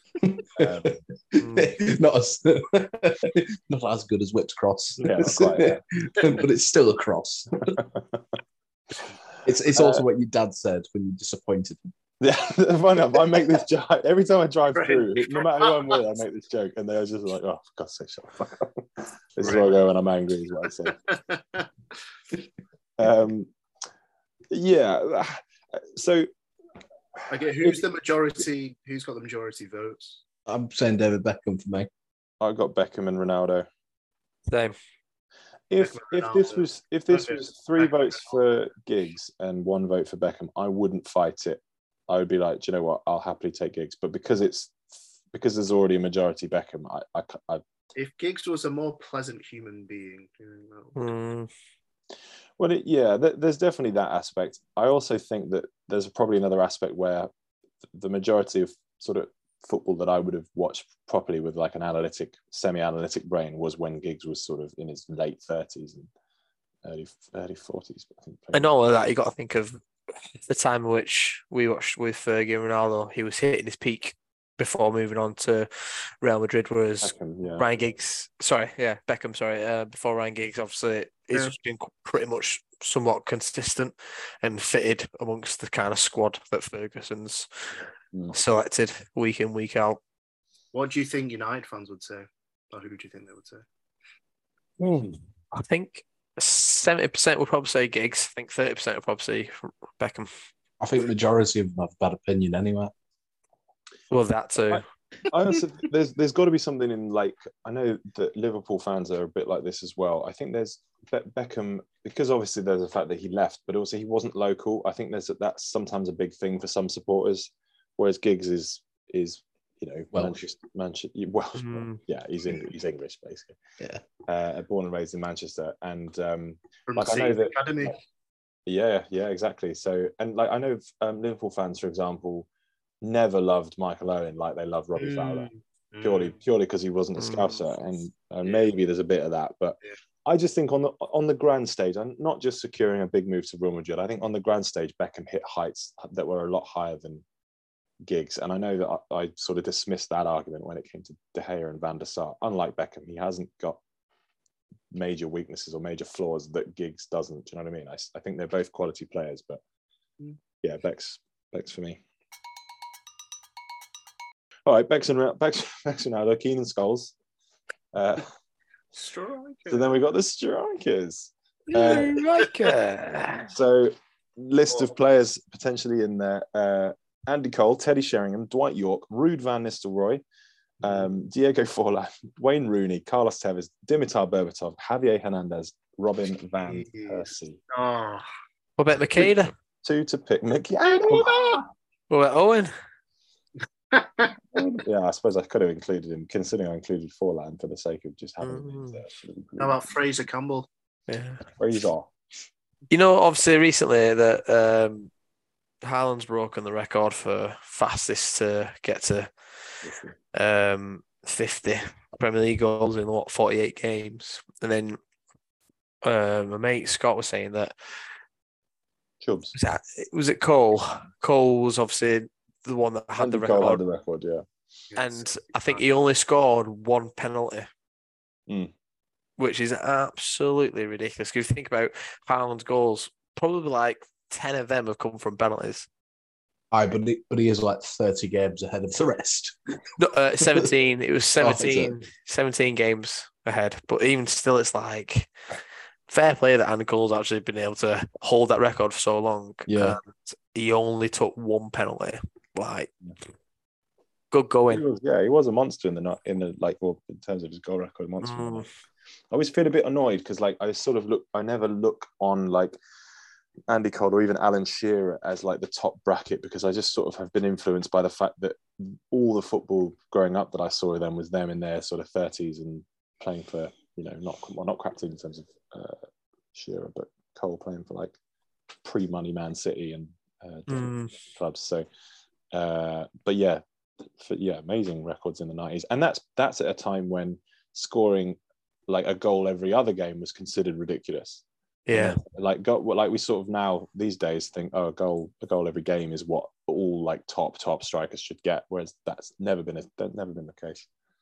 Not as good as Whip's Cross, not quite, but it's still a cross. It's also what your dad said when you're disappointed. Yeah, funny enough, I make this joke every time I drive through. No matter who I'm with, I make this joke, and they're just like, "Oh, for God's sake, shut the fuck up." This is where I go when I'm angry, is what I say. Yeah. So, okay, who's got the majority votes? I'm saying David Beckham for me. I got Beckham and Ronaldo. Same. If this was 3 votes for Giggs and 1 vote for Beckham, I wouldn't fight it. I would be like, do you know what? I'll happily take Giggs. But because there's already a majority Beckham, I if Giggs was a more pleasant human being, Well, there's definitely that aspect. I also think that there's probably another aspect where the majority of sort of football that I would have watched properly with like an semi-analytic brain was when Giggs was sort of in his late 30s and early 40s. I think. And all of that, you got to think of the time in which we watched with Fergie and Ronaldo. He was hitting his peak before moving on to Real Madrid, whereas Beckham, before Ryan Giggs, obviously, he's just been pretty much somewhat consistent and fitted amongst the kind of squad that Ferguson's selected week in, week out. What do you think United fans would say? Or who do you think they would say? I think 70% would probably say Giggs. I think 30% would probably say Beckham. I think the majority of them have a bad opinion anyway. Well, that too. I also there's got to be something in like I know that Liverpool fans are a bit like this as well. I think there's Beckham because obviously there's the fact that he left, but also he wasn't local. I think that's sometimes a big thing for some supporters, whereas Giggs is Welsh. Manchester Welsh. Yeah, he's English basically. Yeah, born and raised in Manchester, and From like I know that academy. Yeah, exactly. So and like I know Liverpool fans, for example, never loved Michael Owen like they love Robbie Fowler. Purely because he wasn't a Scouser, and maybe there's a bit of that, but I just think on the grand stage, and not just securing a big move to Real Madrid, I think on the grand stage Beckham hit heights that were a lot higher than Giggs, and I know that I sort of dismissed that argument when it came to De Gea and Van der Sar. Unlike Beckham, he hasn't got major weaknesses or major flaws that Giggs doesn't. Do you know what I mean? I think they're both quality players, but yeah, Beck's for me. All right, Beck's and Ronaldo, Keane and Scholes. Striker. So then we got the strikers. Striker. So list of players potentially in there. Andy Cole, Teddy Sheringham, Dwight York, Ruud van Nistelrooy, Diego Forlan, Wayne Rooney, Carlos Tevez, Dimitar Berbatov, Javier Hernandez, Robin van Persie. Oh. What about Makeda? Two to pick. Makeda! What about Owen? Yeah, I suppose I could have included him, considering I included Forlan for the sake of just having him there. How about Fraser Campbell? Yeah. Fraser. You know, obviously recently that Haaland's broken the record for fastest to get to 50 Premier League goals in 48 games. And then my mate Scott was saying that Chubbs. Was it Cole? Cole was obviously the one that had the record. Cole had the record, yeah. And I think he only scored one penalty, which is absolutely ridiculous. If you think about Haaland's goals, probably like 10 of them have come from penalties. But he is like 30 games ahead of the rest. No, 17. It was 17, 17 games ahead. But even still, it's like fair play that Andy Cole's actually been able to hold that record for so long. Yeah. And he only took one penalty. Like, good going. He was a monster in terms of his goal record, monster. I always feel a bit annoyed because I never look on like Andy Cole or even Alan Shearer as like the top bracket, because I just sort of have been influenced by the fact that all the football growing up that I saw of them was them in their sort of 30s and playing for, not captain in terms of Shearer, but Cole playing for like pre-money Man City and clubs. So, but yeah, amazing records in the 90s, and that's at a time when scoring like a goal every other game was considered ridiculous. Yeah, like we sort of now these days think, a goal every game is what all like top strikers should get, whereas that's never been the case.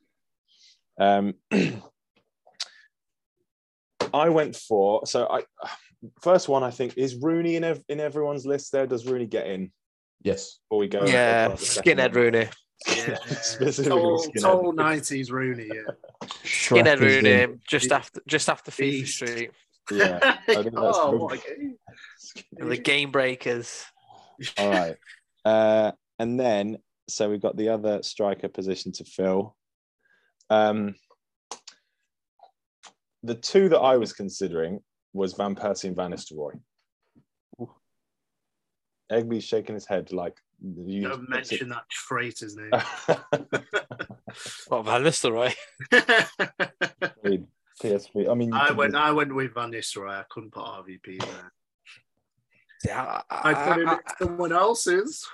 I went for first one. I think is Rooney in everyone's list. There, does Rooney get in? Yes. Before we go, skinhead Rooney. Yeah, specifically total 90s Rooney. Yeah, skinhead Rooney. Just after FIFA Street. Yeah. What a game. The game breakers. All right. And then, so we've got the other striker position to fill. The two that I was considering was Van Persie and Van Nistelrooy. Egby's shaking his head like... Don't mention that traitor's name. What, Van Nistelrooy? PSV. I mean, I went with Van Nistelrooy. I couldn't put RVP there. Yeah, I put it in someone else's.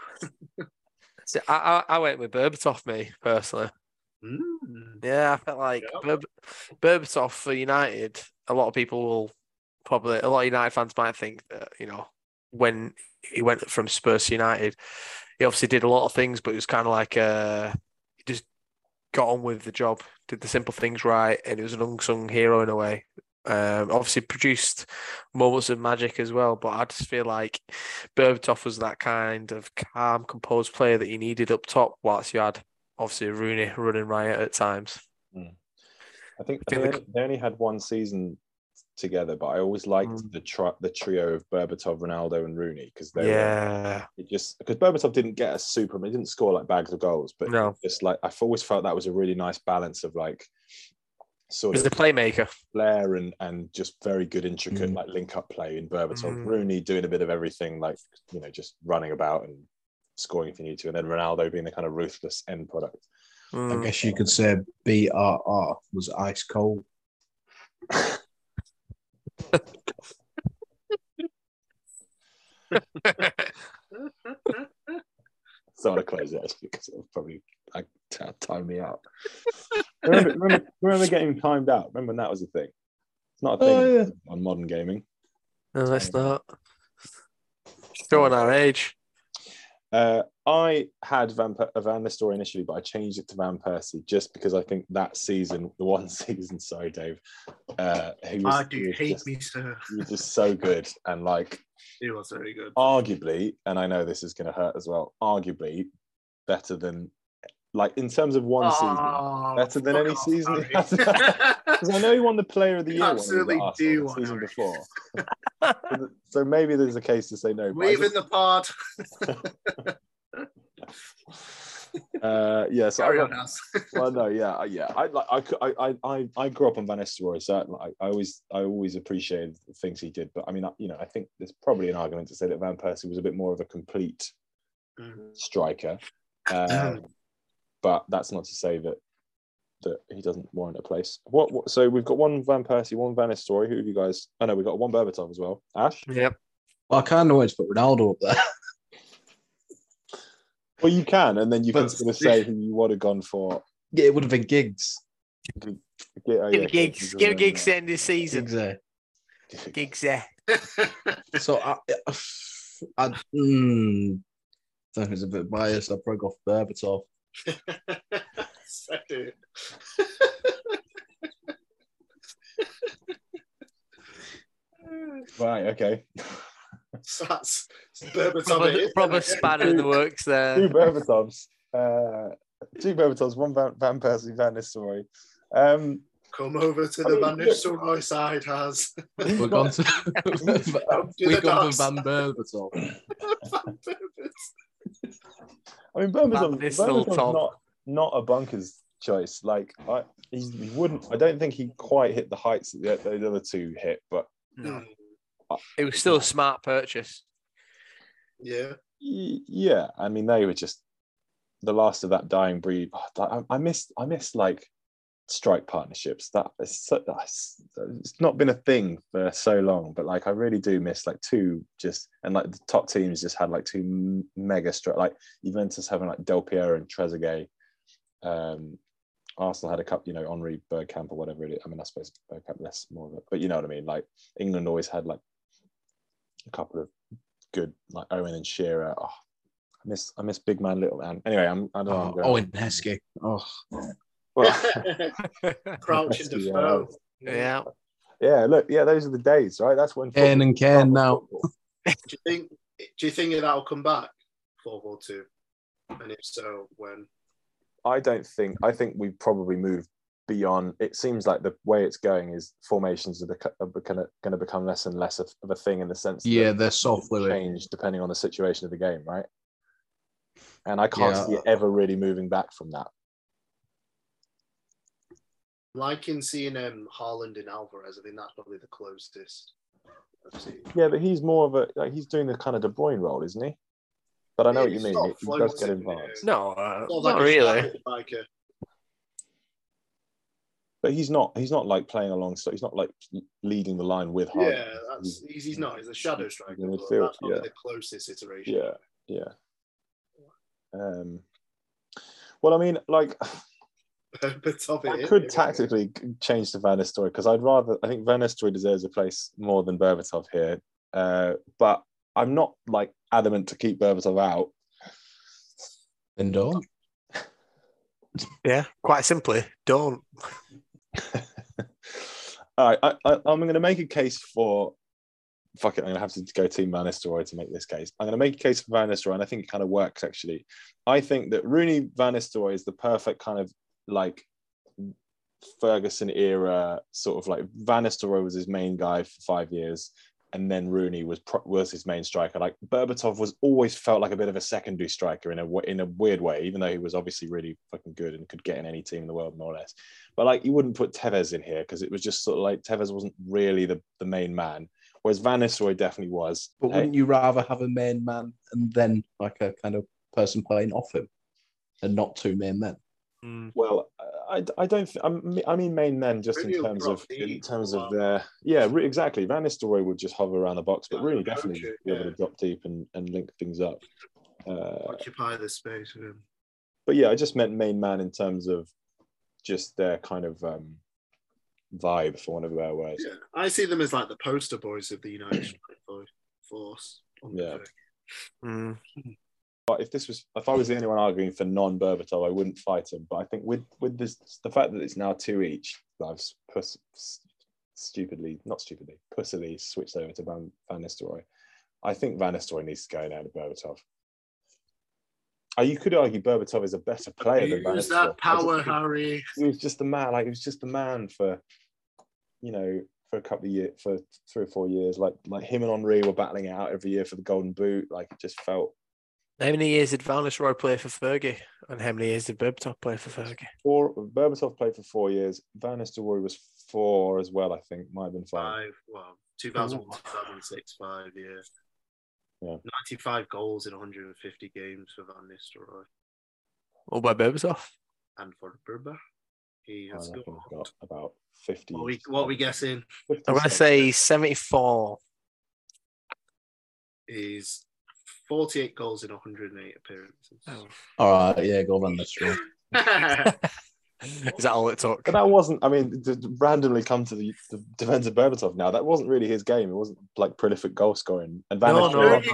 I went with Berbatov, me personally. Yeah, I felt like Berbatov for United. A lot of United fans might think that, when he went from Spurs to United, he obviously did a lot of things, but it was kind of like he just got on with the job, did the simple things right, and he was an unsung hero in a way. Obviously produced moments of magic as well, but I just feel like Berbatov was that kind of calm, composed player that you needed up top, whilst you had obviously Rooney running riot at times. I think they only had one season together, but I always liked the trio of Berbatov, Ronaldo, and Rooney because they were because Berbatov didn't get a super, he didn't score like bags of goals, but just like I've always felt that was a really nice balance of like sort of the playmaker, flair and just very good intricate like link up play in Berbatov. Rooney doing a bit of everything, like just running about and scoring if you need to, and then Ronaldo being the kind of ruthless end product. I guess you could say BRR was ice cold. So I want to close it because it'll probably time me out. remember getting timed out? Remember when that was a thing? It's not a thing on modern gaming. No, that's not. Showing our age. I had Van Nistelrooy initially, but I changed it to Van Persie just because I think that season, the one season, sorry, Dave. He was just so good, and like he was very good. Arguably, and I know this is going to hurt as well. Arguably, better than like in terms of one season, better than any season. Because I know he won the Player of the Year absolutely one the season before. So maybe there's a case to say no. Leaving the pod. Yeah. So carry on, As. Well, no, yeah. I grew up on Van Nistelrooy, so I always appreciated the things he did. But I mean, I think there's probably an argument to say that Van Persie was a bit more of a complete striker. But that's not to say that he doesn't warrant a place. What? So we've got one Van Persie, one Van Nistelrooy. Who have you guys? Oh no, we've got one Berbatov as well. Ash? Yep. Well, I kind of want to put Ronaldo up there. Well, you can, and then you can sort of say who you would have gone for. Yeah, it would have been Giggs. Giggs end this season. Giggs there. So I think it's a bit biased. I'd probably go for Berbatov. Right, okay. So that's Berbatov. Proper spanner in the works there. Two Berbatovs, one Van Persie, Van Nistelrooy. Come over to the Van Nistelrooy side, Has. We're gone to Van Berbatov. I mean, Berbatov's not a bunker's choice. Like he wouldn't. I don't think he quite hit the heights that the other two hit, but no. It was still a smart purchase. Yeah. Yeah. I mean, they were just the last of that dying breed. I miss like strike partnerships. It's not been a thing for so long, but like I really do miss like two and like the top teams just had like two mega strike, like Juventus having like Del Piero and Trezeguet. Arsenal had a couple, Henri Bergkamp or whatever it is. I mean, I suppose Bergkamp less more of it, but you know what I mean. Like England always had like a couple of good, like Owen and Shearer. Oh, I miss big man, little man. Anyway, I don't know. Owen Heskey. Oh, well, Crouch and Defoe. Yeah. Yeah. Look, yeah, those are the days, right? That's when Kane and Kane now. Do you think that'll come back 4-4-2? And if so, when? I think we've probably moved beyond. It seems like the way it's going is formations are going to become less and less of a thing in the sense that they're so fluid, change depending on the situation of the game, right? And I can't see it ever really moving back from that. Like in seeing Haaland in Alvarez, I think that's probably the closest I've seen. Yeah, but he's more of he's doing the kind of De Bruyne role, isn't he? But I know what you mean. He does get involved. No, not really. But he's not like playing alongside. He's not like leading the line with Haaland. Yeah, he's not. He's a shadow striker. That's probably the closest iteration. Yeah. Well, I mean, like, I could tactically change to Van Nistelrooy because I think Van Nistelrooy deserves a place more than Berbatov here. But I'm not like adamant to keep Berbatov out. Then don't. Yeah, quite simply, don't. All right, I'm going to make a case for. Fuck it, I'm going to have to go Team Van Nistelrooy to make this case. I'm going to make a case for Van Nistelrooy, and I think it kind of works actually. I think that Rooney Van Nistelrooy is the perfect kind of like Ferguson era sort of like Van Nistelrooy was his main guy for 5 years, and then Rooney was his main striker. Like Berbatov was always felt like a bit of a secondary striker in a weird way, even though he was obviously really fucking good and could get in any team in the world more or less. But like you wouldn't put Tevez in here because it was just sort of like Tevez wasn't really the main man, whereas Van Nistelrooy definitely was. But wouldn't you rather have a main man and then like a kind of person playing off him, and not two main men? Well, I don't. I mean, main men just in terms of their exactly. Van Nistelrooy would just hover around the box, but really definitely be able to drop deep and link things up, occupy the space. Yeah. But yeah, I just meant main man in terms of just their kind of vibe, for one of their words. Yeah, I see them as like the poster boys of the United Strike Force. Yeah. But if I was the only one arguing for non-Berbatov, I wouldn't fight him. But I think with this, the fact that it's now 2 each, I've pussily switched over to Van Nistelrooy. I think Van Nistelrooy needs to go down to Berbatov. You could argue Berbatov is a better player than Van Nistelrooy. That power, Harry. He was just the man. Like he was just the man for a couple of years, for 3 or 4 years. Like him and Henry were battling it out every year for the Golden Boot. Like it just felt. How many years did Van Nistelrooy play for Fergie? And how many years did Berbatov play for Fergie? Berbatov played for 4 years. Van Nistelrooy was 4 as well, I think. Might have been 5. 5. Well, 2001, 2006, 5 years. Yeah. 95 goals in 150 games for Van Nistelrooy. What about Berbatov? And for Berber, he has got about 50. What are we guessing? I'm going to say 74. He's 48 goals in 108 appearances. Oh. All right, yeah, go Van Nistelrooy. Is that all it took? But that wasn't, I mean, to randomly come to the defense of Berbatov now, that wasn't really his game. It wasn't like prolific goal scoring. And Van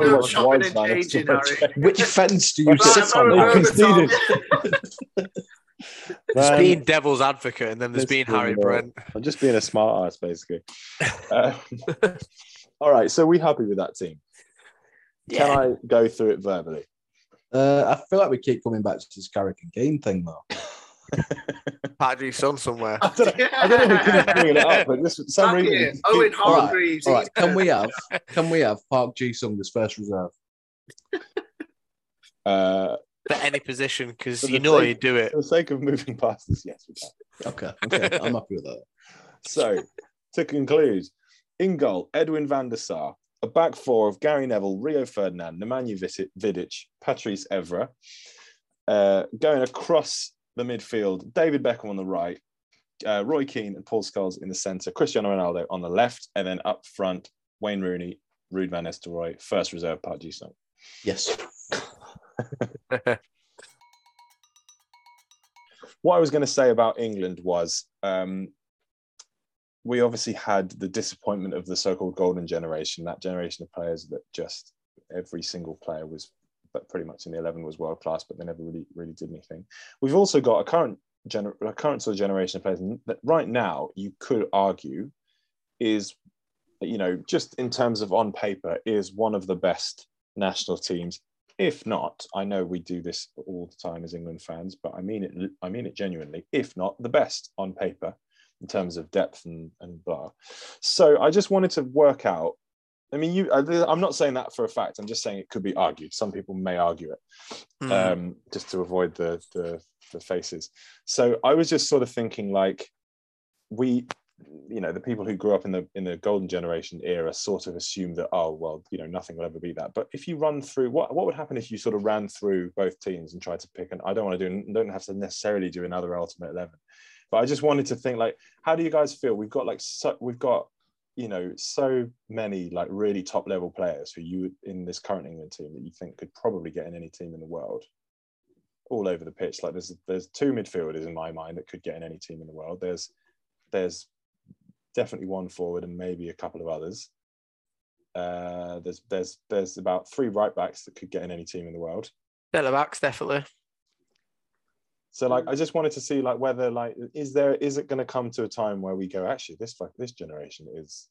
Which fence do you sit on? There's being devil's advocate and then there's being Harry Brent. I'm just being a smart ass, basically. All right, so we happy with that team? Yeah. Can I go through it verbally? I feel like we keep coming back to this Carrick and Keane thing, though. Park Ji-sung somewhere. I don't know who keeps bringing it up, but this for some reason. Owen Hargreaves. All right. Can we have Park Ji-sung as first reserve? For any position, because you know you do it. For the sake of moving past this, yes, we can. Okay, I'm happy with that. So, to conclude, in goal, Edwin van der Sar. A back four of Gary Neville, Rio Ferdinand, Nemanja Vidic, Patrice Evra. Going across the midfield, David Beckham on the right, Roy Keane and Paul Scholes in the centre, Cristiano Ronaldo on the left, and then up front, Wayne Rooney, Ruud van Nistelrooy, first reserve, Park Ji-sung. Yes. What I was going to say about England was we obviously had the disappointment of the so-called golden generation, that generation of players that just every single player was, but pretty much in the 11 was world class, but they never really did anything. We've also got a current sort of generation of players that right now you could argue is, just in terms of on paper, is one of the best national teams. If not, I know we do this all the time as England fans, but I mean it genuinely. If not the best on paper, in terms of depth and blah. So I just wanted to work out. I mean, I'm not saying that for a fact. I'm just saying it could be argued. Some people may argue it, just to avoid the faces. So I was just sort of thinking, like, the people who grew up in the golden generation era sort of assumed that, nothing will ever be that. But if you run through, what would happen if you sort of ran through both teams and tried to pick? And I don't have to necessarily do another Ultimate 11. But I just wanted to think, like, how do you guys feel? We've got so many like really top level players who you in this current England team that you think could probably get in any team in the world, all over the pitch. Like there's 2 midfielders in my mind that could get in any team in the world. There's definitely 1 forward and maybe a couple of others. There's about 3 right backs that could get in any team in the world. Centre backs, definitely. So, like, I just wanted to see, like, whether, like, is it going to come to a time where we go, actually, this generation is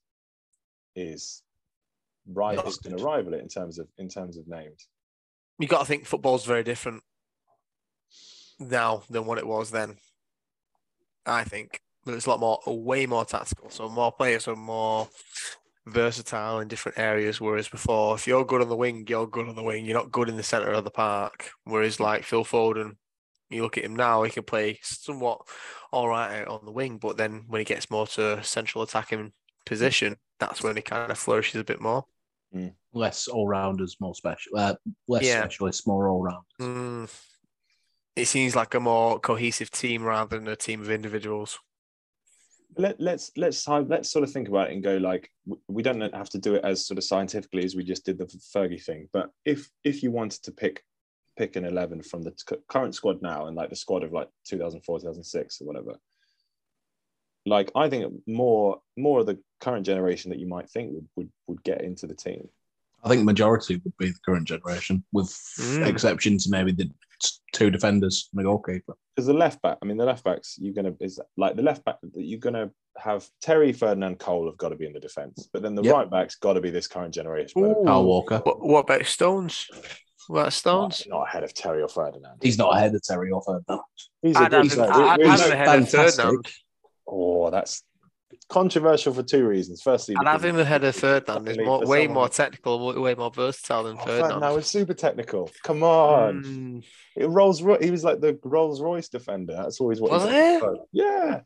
right, it's going to rival it in terms of names. You got to think football's very different now than what it was then. I think but it's a lot more, way more tactical. So more players are more versatile in different areas. Whereas before, if you're good on the wing, you're good on the wing. You're not good in the centre of the park. Whereas like Phil Foden, you look at him now, he can play somewhat all right out on the wing, but then when he gets more to central attacking position, that's when he kind of flourishes a bit more. Less all-rounders, more specialists, more all-rounders. It seems like a more cohesive team rather than a team of individuals. Let's sort of think about it and go like, we don't have to do it as sort of scientifically as we just did the Fergie thing. But if you wanted to pick an 11 from the current squad now and like the squad of like 2004, 2006 or whatever, like I think more of the current generation that you might think would get into the team. I think majority would be the current generation, with exception to maybe the two defenders and the goalkeeper. Because the left backs, you're gonna have Terry, Ferdinand, Cole have got to be in the defence, but then the right backs got to be this current generation. Kyle Walker. What about Stones? What about Stones? Not ahead of Terry or Ferdinand. He's not ahead of Terry or Ferdinand. I'd have him ahead of Ferdinand. Oh, that's controversial for two reasons. Firstly, I'd have him ahead of Ferdinand. He's way more technical, way more versatile than Ferdinand. Ferdinand was super technical. Come on. He was like the Rolls Royce defender. That's always what was it? Yeah.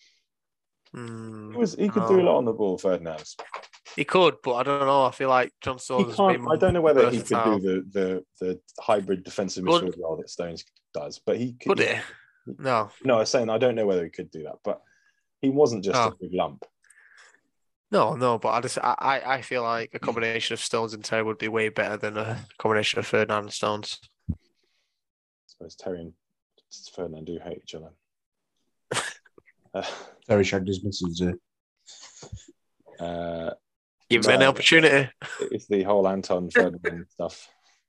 He could do a lot on the ball, Ferdinand. He could, but I don't know. I feel like John Stones. I don't know whether he could do the hybrid defensive midfield role that Stones does, but he could. Could he? No. No, I was saying I don't know whether he could do that, but he wasn't just a big lump. No, but I feel like a combination of Stones and Terry would be way better than a combination of Ferdinand and Stones. I suppose Terry and Ferdinand do hate each other. Terry shagged his missus. Give him an opportunity. It's the whole Anton Ferdinand stuff.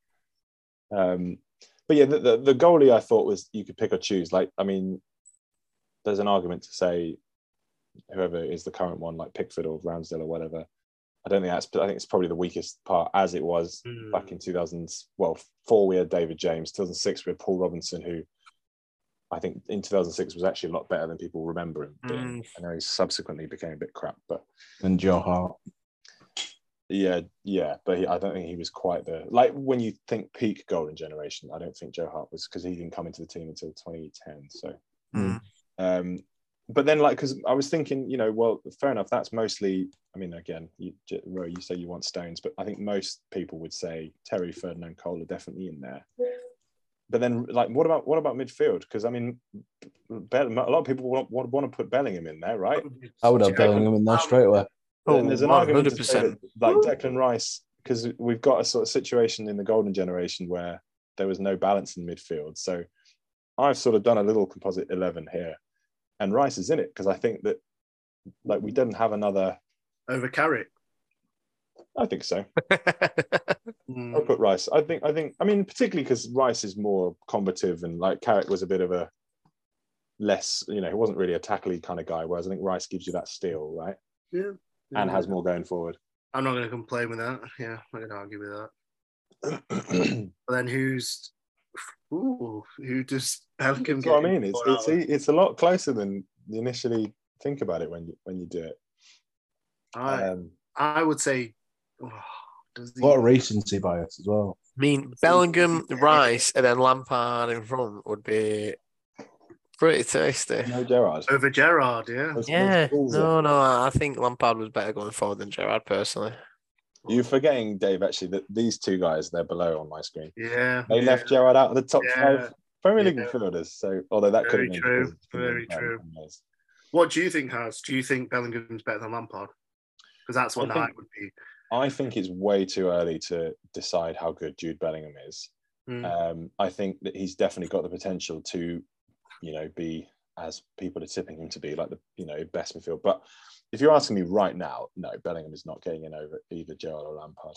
But yeah, the goalie I thought was you could pick or choose. Like, I mean, there's an argument to say whoever is the current one, like Pickford or Ramsdale or whatever. I think it's probably the weakest part, as it was back in 2004. We had David James. 2006 we had Paul Robinson, who I think in 2006 was actually a lot better than people remember him being. I know he subsequently became a bit crap, and Joe Hart. Yeah, but I don't think he was quite the, like, when you think peak golden generation, I don't think Joe Hart was, because he didn't come into the team until 2010. So, but then, like, because I was thinking, well, fair enough. That's mostly, I mean, again, you say you want Stones, but I think most people would say Terry, Ferdinand, Cole are definitely in there. But then, like, what about midfield? Because I mean, a lot of people want to put Bellingham in there, right? I would have Bellingham in there straight away. And there's an argument to say that, like, Declan Rice, because we've got a sort of situation in the golden generation where there was no balance in midfield. So I've sort of done a little composite 11 here, and Rice is in it because I think that, like, we didn't have another over Carrick. I think so. I'll put Rice. I mean, particularly because Rice is more combative, and like Carrick was a bit of a less, he wasn't really a tackly kind of guy, whereas I think Rice gives you that steal, right? Yeah. And has more going forward. I'm not going to complain with that. Yeah, I'm not going to argue with that. But then who does Bellingham get? What I mean, it's a lot closer than you initially think about it when you do it. I would say, a lot of recency bias as well. I mean, Bellingham, Rice, and then Lampard in front would be pretty tasty. No Gerrard. Over Gerrard, yeah. No, I think Lampard was better going forward than Gerrard, personally. You're forgetting, Dave, actually, that these two guys, they're below on my screen. Yeah. They left Gerrard out of the top 5 Premier League midfielders. So, although that could have been true. Very true. What do you think, Has? Do you think Bellingham's better than Lampard? Because that's what the hype would be. I think it's way too early to decide how good Jude Bellingham is. I think that he's definitely got the potential to, be, as people are tipping him to be, like the best midfield. But if you're asking me right now, no, Bellingham is not getting in over either Gerrard or Lampard.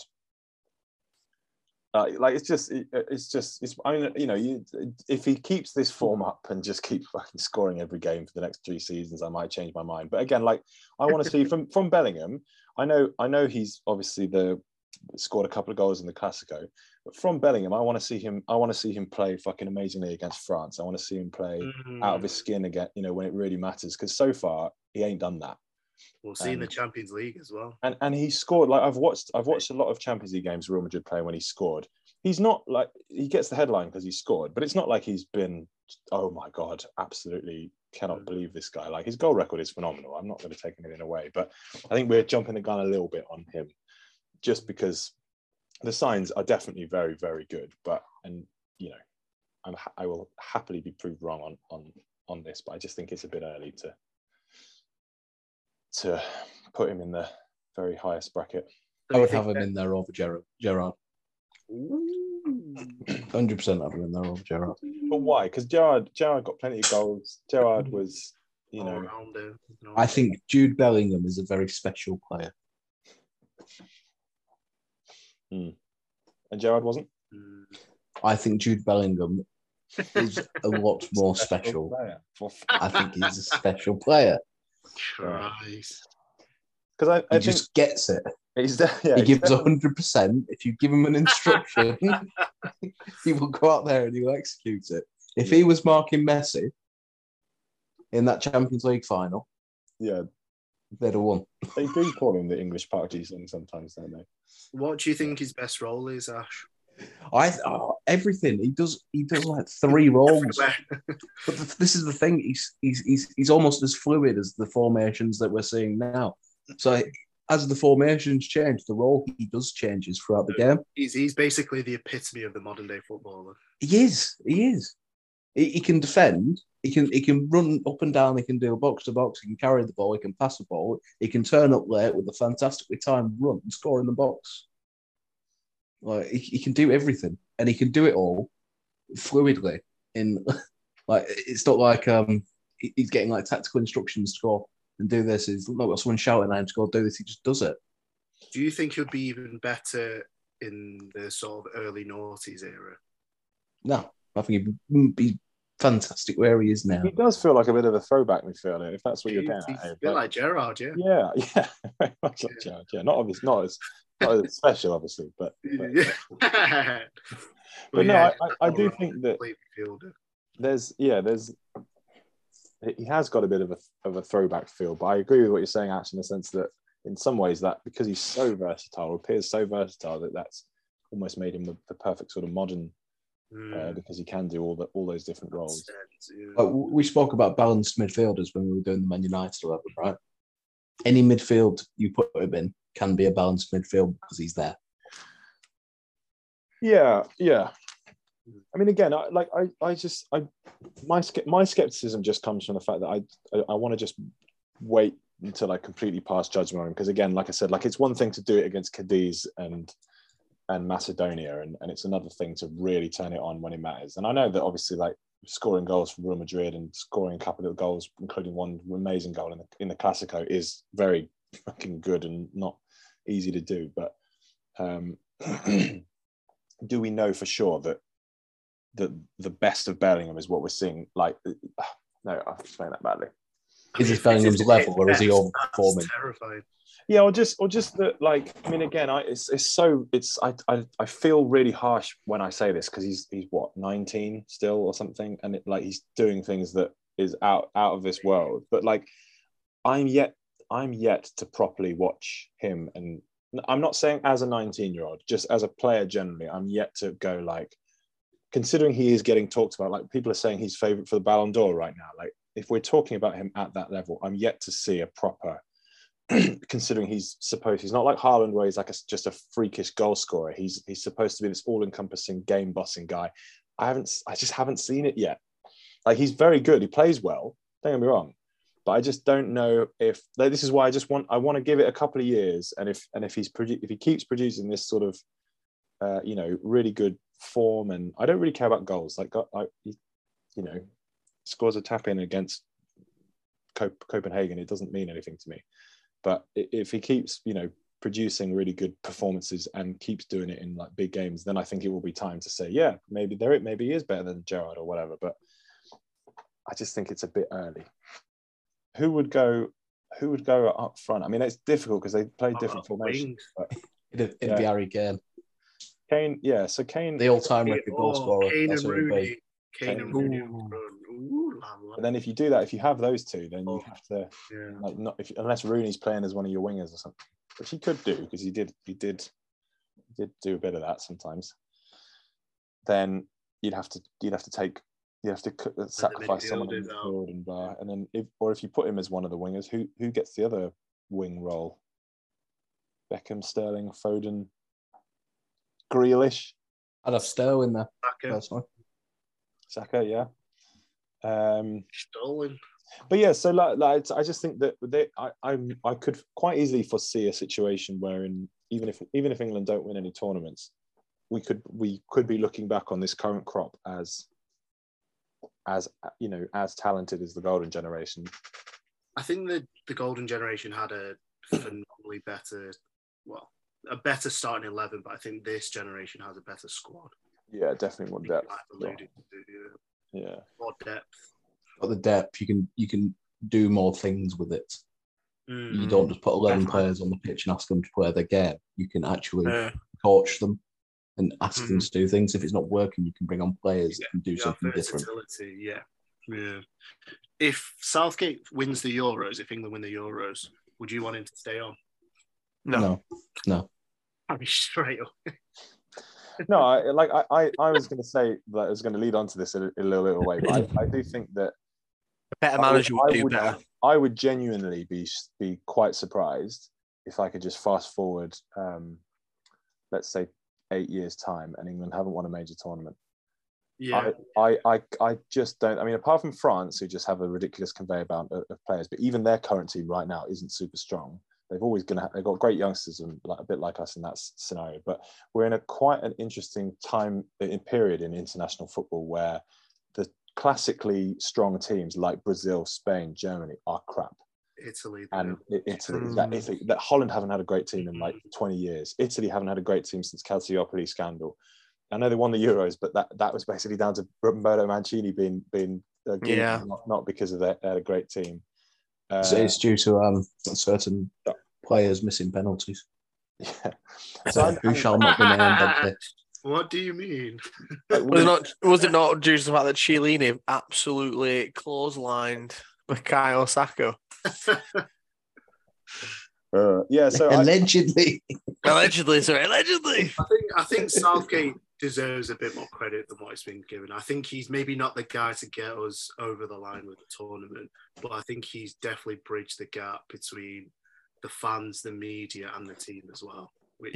If he keeps this form up and just keeps fucking scoring every game for the next 3 seasons, I might change my mind. But again, like, I want to see from Bellingham. I know he's obviously the scored a couple of goals in the Classico. But from Bellingham, I want to see him. I want to see him play fucking amazingly against France. I want to see him play out of his skin again. You know, when it really matters. Because so far he ain't done that. We'll see in the Champions League as well. And he scored. Like I've watched a lot of Champions League games Real Madrid play when he scored. He's not like he gets the headline because he scored, but it's not like he's been, oh my God, absolutely cannot believe this guy. Like his goal record is phenomenal. I'm not going to take anything away, but I think we're jumping the gun a little bit on him just because the signs are definitely very, very good. But, and you know, I will happily be proved wrong on this, but I just think it's a bit early to put him in the very highest bracket. I would have him in there over Gerrard. 100% have him in there over Gerrard. But why? Because Gerrard got plenty of goals. Gerrard was, you know. I think Jude Bellingham is a very special player. And Gerrard wasn't? I think Jude Bellingham is a lot more special. I think he's a special player. Christ. Because he just gets it. He gives 100%. If you give him an instruction, he will go out there and he'll execute it. If he was marking Messi in that Champions League final, they'd have won. They do call him the English Park Ji-sung sometimes, don't they? What do you think his best role is, Ash? Everything he does like 3 roles. But this is the thing. He's almost as fluid as the formations that we're seeing now. So as the formations change, the role he does changes throughout the game. He's basically the epitome of the modern day footballer. He is. He can defend. He can run up and down. He can do a box to box. He can carry the ball. He can pass the ball. He can turn up late with a fantastically timed run and score in the box. Like he can do everything, and he can do it all fluidly. It's not like he's getting like tactical instructions to go and do this. He's not got someone shouting at him to go do this. He just does it. Do you think he'll be even better in the sort of early noughties era? No, I think he would be fantastic where he is now. He does feel like a bit of a throwback midfielder, if that's what you're getting at. He's a bit like Gerrard, yeah. Yeah, very much like Gerrard. Yeah, not as special, obviously, but no, I do think that there's he has got a bit of a throwback feel, but I agree with what you're saying, actually, in the sense that in some ways that because he's so versatile, appears so versatile that's almost made him the perfect sort of modern because he can do all those different roles. We spoke about balanced midfielders when we were doing the Man United 11, right? Any midfield you put him in can be a balanced midfield because he's there. Yeah. I mean, again, my skepticism just comes from the fact that I want to just wait until I completely pass judgment on him, because again, like I said, like it's one thing to do it against Cadiz and Macedonia, and it's another thing to really turn it on when it matters. And I know that obviously, like scoring goals for Real Madrid and scoring a couple of goals, including one amazing goal in the Classico, is very fucking good and not easy to do. But do we know for sure that the best of Bellingham is what we're seeing? Like, no, I've explained that badly. Is this Bellingham's level, or is he overperforming? Terrified. Yeah, or just that. Like, I mean, again, I feel really harsh when I say this because he's what 19 still or something, and he's doing things that is out of this world. But like, I'm yet to properly watch him, and I'm not saying as a 19-year-old, just as a player generally, I'm yet to go like, considering he is getting talked about, like people are saying he's favourite for the Ballon d'Or right now. Like, if we're talking about him at that level, I'm yet to see a proper. Considering he's not like Haaland where he's like just a freakish goal scorer. He's supposed to be this all-encompassing game-bossing guy. I just haven't seen it yet. Like, he's very good. He plays well. Don't get me wrong, but I just don't know if this is why I want to give it a couple of years. And if he keeps producing this sort of really good form, and I don't really care about goals. Like, scores a tap in against Copenhagen, it doesn't mean anything to me. But if he keeps, producing really good performances and keeps doing it in like big games, then I think it will be time to say, yeah, maybe he is better than Gerrard or whatever. But I just think it's a bit early. Who would go up front? I mean, it's difficult because they play different formations. But It'd be Harry Kane. Kane, yeah. So Kane, the all-time record goal scorer. Kane That's and what it'd Rooney. be. Kane and Rooney. And then if you do that, if you have those two, then you have to Yeah. like not unless Rooney's playing as one of your wingers or something, which he could do because he did do a bit of that sometimes. Then you'd have to sacrifice someone in the midfield and blah. And then if you put him as one of the wingers, who gets the other wing role? Beckham, Sterling, Foden, Grealish. I'd have Sterling there. Saka, yeah. Stolen. But yeah, so like I just think that I could quite easily foresee a situation wherein even if England don't win any tournaments, we could be looking back on this current crop as talented as the golden generation. I think that the golden generation had a phenomenally better, a better starting 11, but I think this generation has a better squad. Yeah, definitely more depth. Yeah, more depth. Got the depth. You can do more things with it. Mm-hmm. You don't just put 11 players on the pitch and ask them to play their game. You can actually coach them and ask them to do things. If it's not working, you can bring on players that can do something different. Yeah. If Southgate wins the Euros, if England win the Euros, would you want him to stay on? No. I'd be straight up. No, I was going to say that I was going to lead on to this in a little way, but I do think that a better manager would do better. I would genuinely be quite surprised if I could just fast forward, let's say 8 years' time, and England haven't won a major tournament. Yeah, I just don't. I mean, apart from France, who just have a ridiculous conveyor belt of players, but even their current team right now isn't super strong. They've got great youngsters and a bit like us in that scenario. But we're in quite an interesting period in international football where the classically strong teams like Brazil, Spain, Germany are crap. Italy. That Holland haven't had a great team in like 20 years. Italy haven't had a great team since Calciopoli scandal. I know they won the Euros, but that was basically down to Roberto Mancini being not because of they had a great team. It's due to certain players missing penalties. Yeah. So who shall not be named? What do you mean? Was it not due to the fact that Chiellini absolutely clotheslined Bukayo Saka? So allegedly. I think Southgate deserves a bit more credit than what he's been given. I think he's maybe not the guy to get us over the line with the tournament, but I think he's definitely bridged the gap between the fans, the media, and the team as well.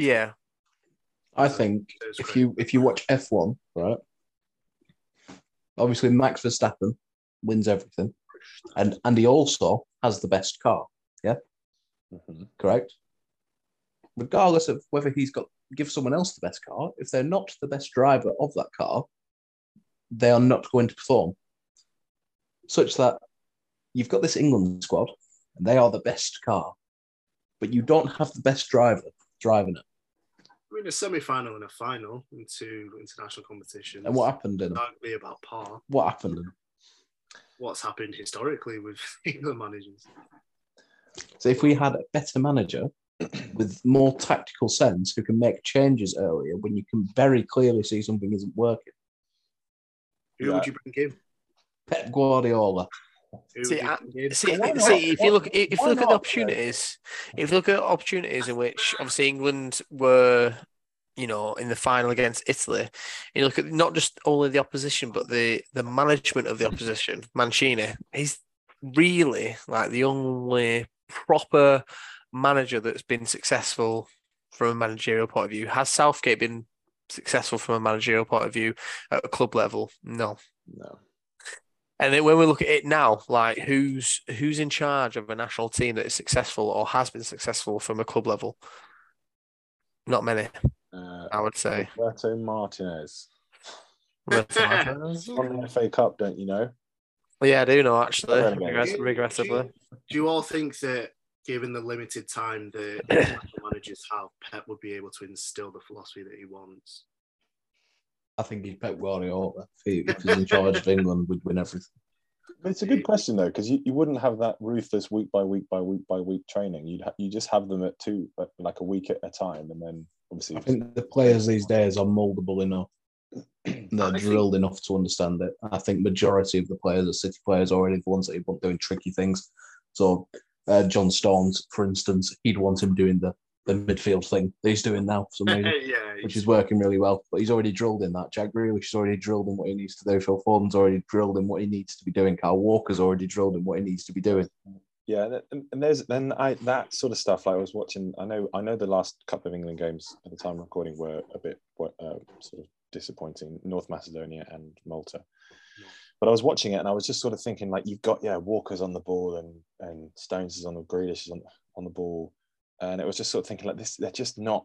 I think if you watch F1, right, obviously Max Verstappen wins everything, and he also has the best car. Yeah, correct. Regardless of whether he's give someone else the best car, if they're not the best driver of that car, they are not going to perform. Such that you've got this England squad, and they are the best car, but you don't have the best driver driving it. I mean, a semi-final and a final in two international competitions. And what happened in them? Be about par. What happened in them? What's happened historically with England managers? So if we had a better manager with more tactical sense who can make changes earlier when you can very clearly see something isn't working. Who would you bring in? Pep Guardiola. If you look at the opportunities, in which obviously England were, in the final against Italy, you look at not just only the opposition, but the management of the opposition. Mancini, he's really like the only proper manager that's been successful from a managerial point of view. Has Southgate been successful from a managerial point of view at a club level? No. And then when we look at it now, like who's in charge of a national team that is successful or has been successful from a club level? Not many, I would say. Roberto Martinez. Won the FA Cup, don't you know? Yeah, I do know, actually. Regrettably. Do you all think that, given the limited time the international managers have, Pep would be able to instill the philosophy that he wants? I think he's Pep Guardiola. If he's in charge of England, would win everything. It's a good question though, because you wouldn't have that ruthless week by week training. You just have them at like a week at a time, and then obviously. I think the players these days are moldable enough. They're drilled enough to understand it. I think majority of the players are City players already, the ones that he want doing tricky things. So John Stones, for instance, he'd want him doing the midfield thing that he's doing now for some reason, which is working really well. But he's already drilled in that. Jack Grealish is already drilled in what he needs to do. Phil Foden's already drilled in what he needs to be doing. Kyle Walker's already drilled in what he needs to be doing. Yeah, and there's that sort of stuff. Like I was watching. I know the last couple of England games at the time of recording were a bit sort of disappointing. North Macedonia and Malta. But I was watching it and I was just sort of thinking, like, you've got Walker's on the ball and Stones is on the Grealish is on the ball. And it was just sort of thinking like this, they're just not,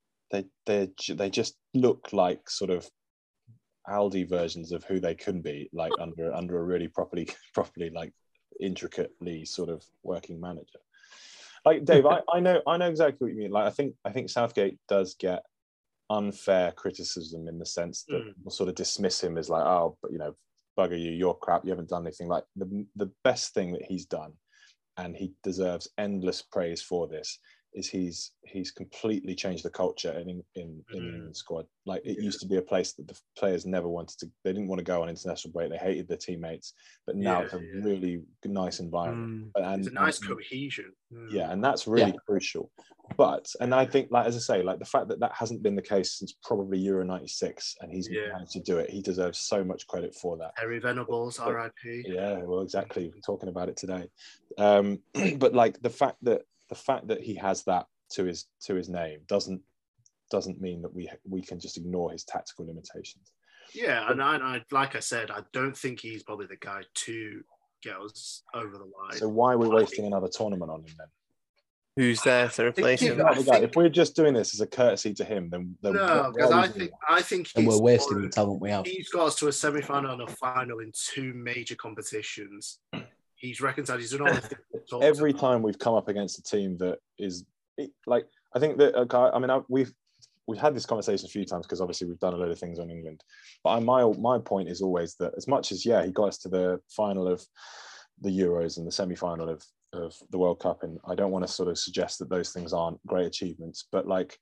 they just look like sort of Aldi versions of who they could be, like under a really properly like intricately sort of working manager. Like Dave, I know exactly what you mean. Like I think Southgate does get unfair criticism in the sense that we'll sort of dismiss him as like, oh, but bugger you, you're crap, you haven't done anything. Like the best thing that he's done, and he deserves endless praise for this, is he's completely changed the culture in the England squad. Like it used to be a place that the players never wanted to. They didn't want to go on international break. They hated their teammates. But now it's a really nice environment. And it's a nice cohesion. Yeah, and that's really crucial. And I think, like as I say, like the fact that hasn't been the case since probably Euro 96, and he's managed to do it, he deserves so much credit for that. Harry Venables, R.I.P. Yeah, well, exactly. We're talking about it today. But like the fact that he has that to his name doesn't mean that we can just ignore his tactical limitations. Yeah, and I like I said, I don't think he's probably the guy to get us over the line. So why are we wasting another tournament on him then? Who's there to replace him? If we're just doing this as a courtesy to him, then no, because I think and we're wasting the talent we have. He's got us to a semi-final and a final in two major competitions. He's reconciled. He's done all the things. Every time we've come up against a team that is like, I think that we've had this conversation a few times because obviously we've done a load of things on England. But my point is always that as much as he got us to the final of the Euros and the semi-final of the World Cup, and I don't want to sort of suggest that those things aren't great achievements, but like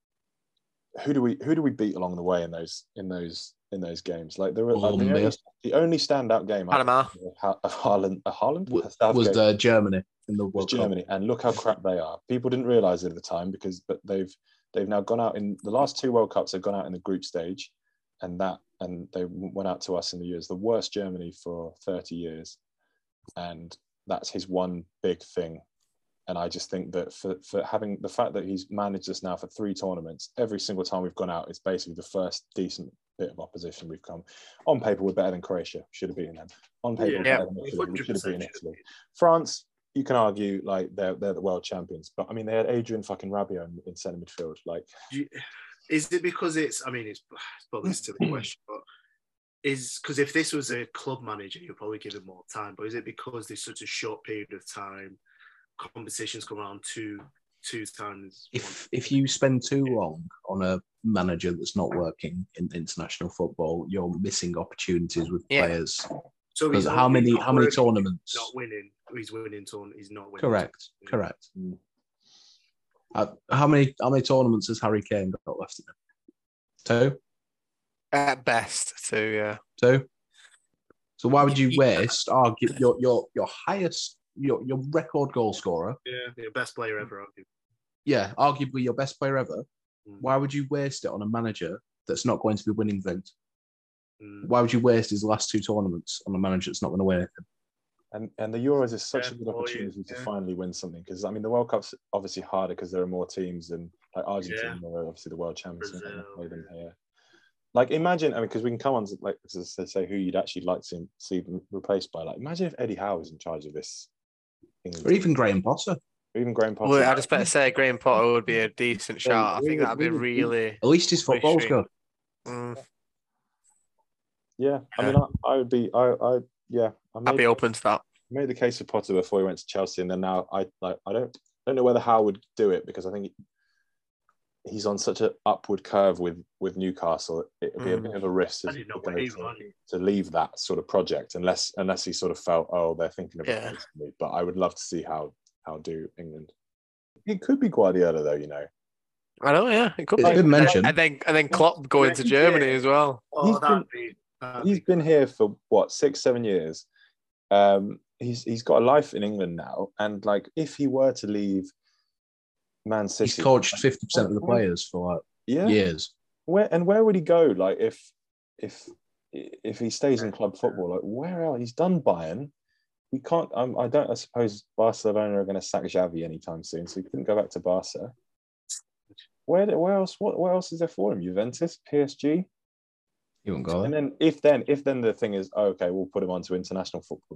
who do we beat along the way in those games? Like the only standout game Panama Haaland was Germany in the World Cup. Germany, and look how crap they are. People didn't realise it at the time but they've now gone out in the last two World Cups. They've gone out in the group stage, and they went out to us in the years the worst Germany for 30 years, and that's his one big thing. And I just think that for having the fact that he's managed us now for 3 tournaments, every single time we've gone out, it's basically the first decent bit of opposition we've come. On paper, we're better than Croatia. Should have beaten them. On paper, we're better than Italy. We should have beaten Italy. France, you can argue like they're the world champions, but I mean they had Adrian fucking Rabiot in centre midfield. Like, is it because it's probably still a question, but is because if this was a club manager, you'll probably give him more time. But is it because there's such a short period of time? Competitions come around two times. If you spend too long on a manager that's not working in international football, you're missing opportunities with players. So how many tournaments? Not winning. He's winning tournament. He's not winning. Correct. How many tournaments has Harry Kane got left in him? 2? At best, 2. Yeah. 2. So why would you waste your highest? Your record goal scorer. Yeah, your best player ever, arguably. Yeah, arguably your best player ever. Why would you waste it on a manager that's not going to be winning things? Why would you waste his last 2 tournaments on a manager that's not going to win anything? And the Euros is such a good opportunity to finally win something, because I mean the World Cup's obviously harder because there are more teams, and like Argentina are obviously the world champions and play them here. Like imagine, because we can come on to like to say who you'd actually like to see them replaced by. Like imagine if Eddie Howe was in charge of this. Or even Graham Potter. Well, I just better say Graham Potter would be a decent shot. I think that'd be really. At least his football's good. Yeah, I mean, I would be. I'd be open to that. I made the case for Potter before he went to Chelsea, and then now I don't know whether Howe would do it, because I think he's on such an upward curve with Newcastle. It would be a bit of a risk to leave that sort of project unless he sort of felt, oh, they're thinking about me. But I would love to see how do England. It could be Guardiola though, you know. I know, yeah, it could be. Good mention. And then Klopp going to Germany as well. Oh, he's been here for what 6-7 years. He's got a life in England now, and like if he were to leave Man City, he's coached 50% of the players for like years. Where would he go? Like if he stays in club football, like where else? He's done Bayern. He can't. I suppose Barcelona are going to sack Xavi anytime soon, so he couldn't go back to Barca. Where else? What else is there for him? Juventus, PSG. He won't go there. And then if the thing is, okay, we'll put him onto international football.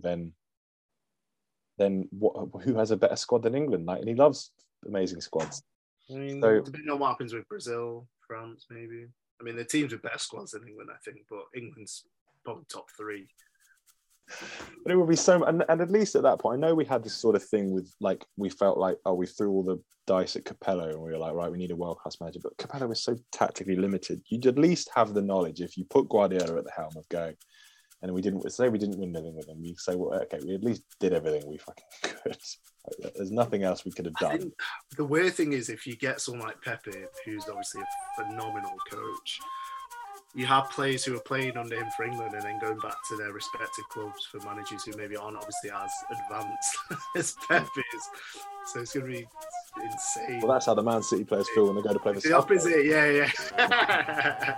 Then who has a better squad than England? Like, and he loves amazing squads. I mean, depending on what happens with Brazil, France, maybe. I mean, the teams with better squads than England, I think, but England's probably top 3. But it would be so, and at least at that point, I know we had this sort of thing with, like, we felt like, oh, we threw all the dice at Capello, and we were like, right, we need a world-class manager. But Capello was so tactically limited. You'd at least have the knowledge if you put Guardiola at the helm of going, and we didn't win anything with him. You say, well, okay, we at least did everything we fucking could. Like, there's nothing else we could have done. The weird thing is, if you get someone like Pepe, who's obviously a phenomenal coach, you have players who are playing under him for England and then going back to their respective clubs for managers who maybe aren't obviously as advanced as Pep is. So it's going to be insane. Well, that's how the Man City players feel when they go to play for the opposite, yeah.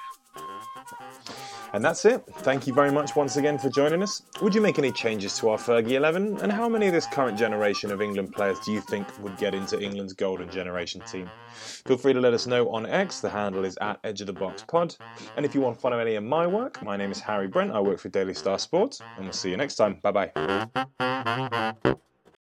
And that's it. Thank you very much once again for joining us. Would you make any changes to our Fergie 11? And how many of this current generation of England players do you think would get into England's golden generation team? Feel free to let us know on X. The handle is @EdgeOfTheBoxPod. And if you want to follow any of my work, my name is Harry Brent. I work for Daily Star Sports. And we'll see you next time. Bye-bye.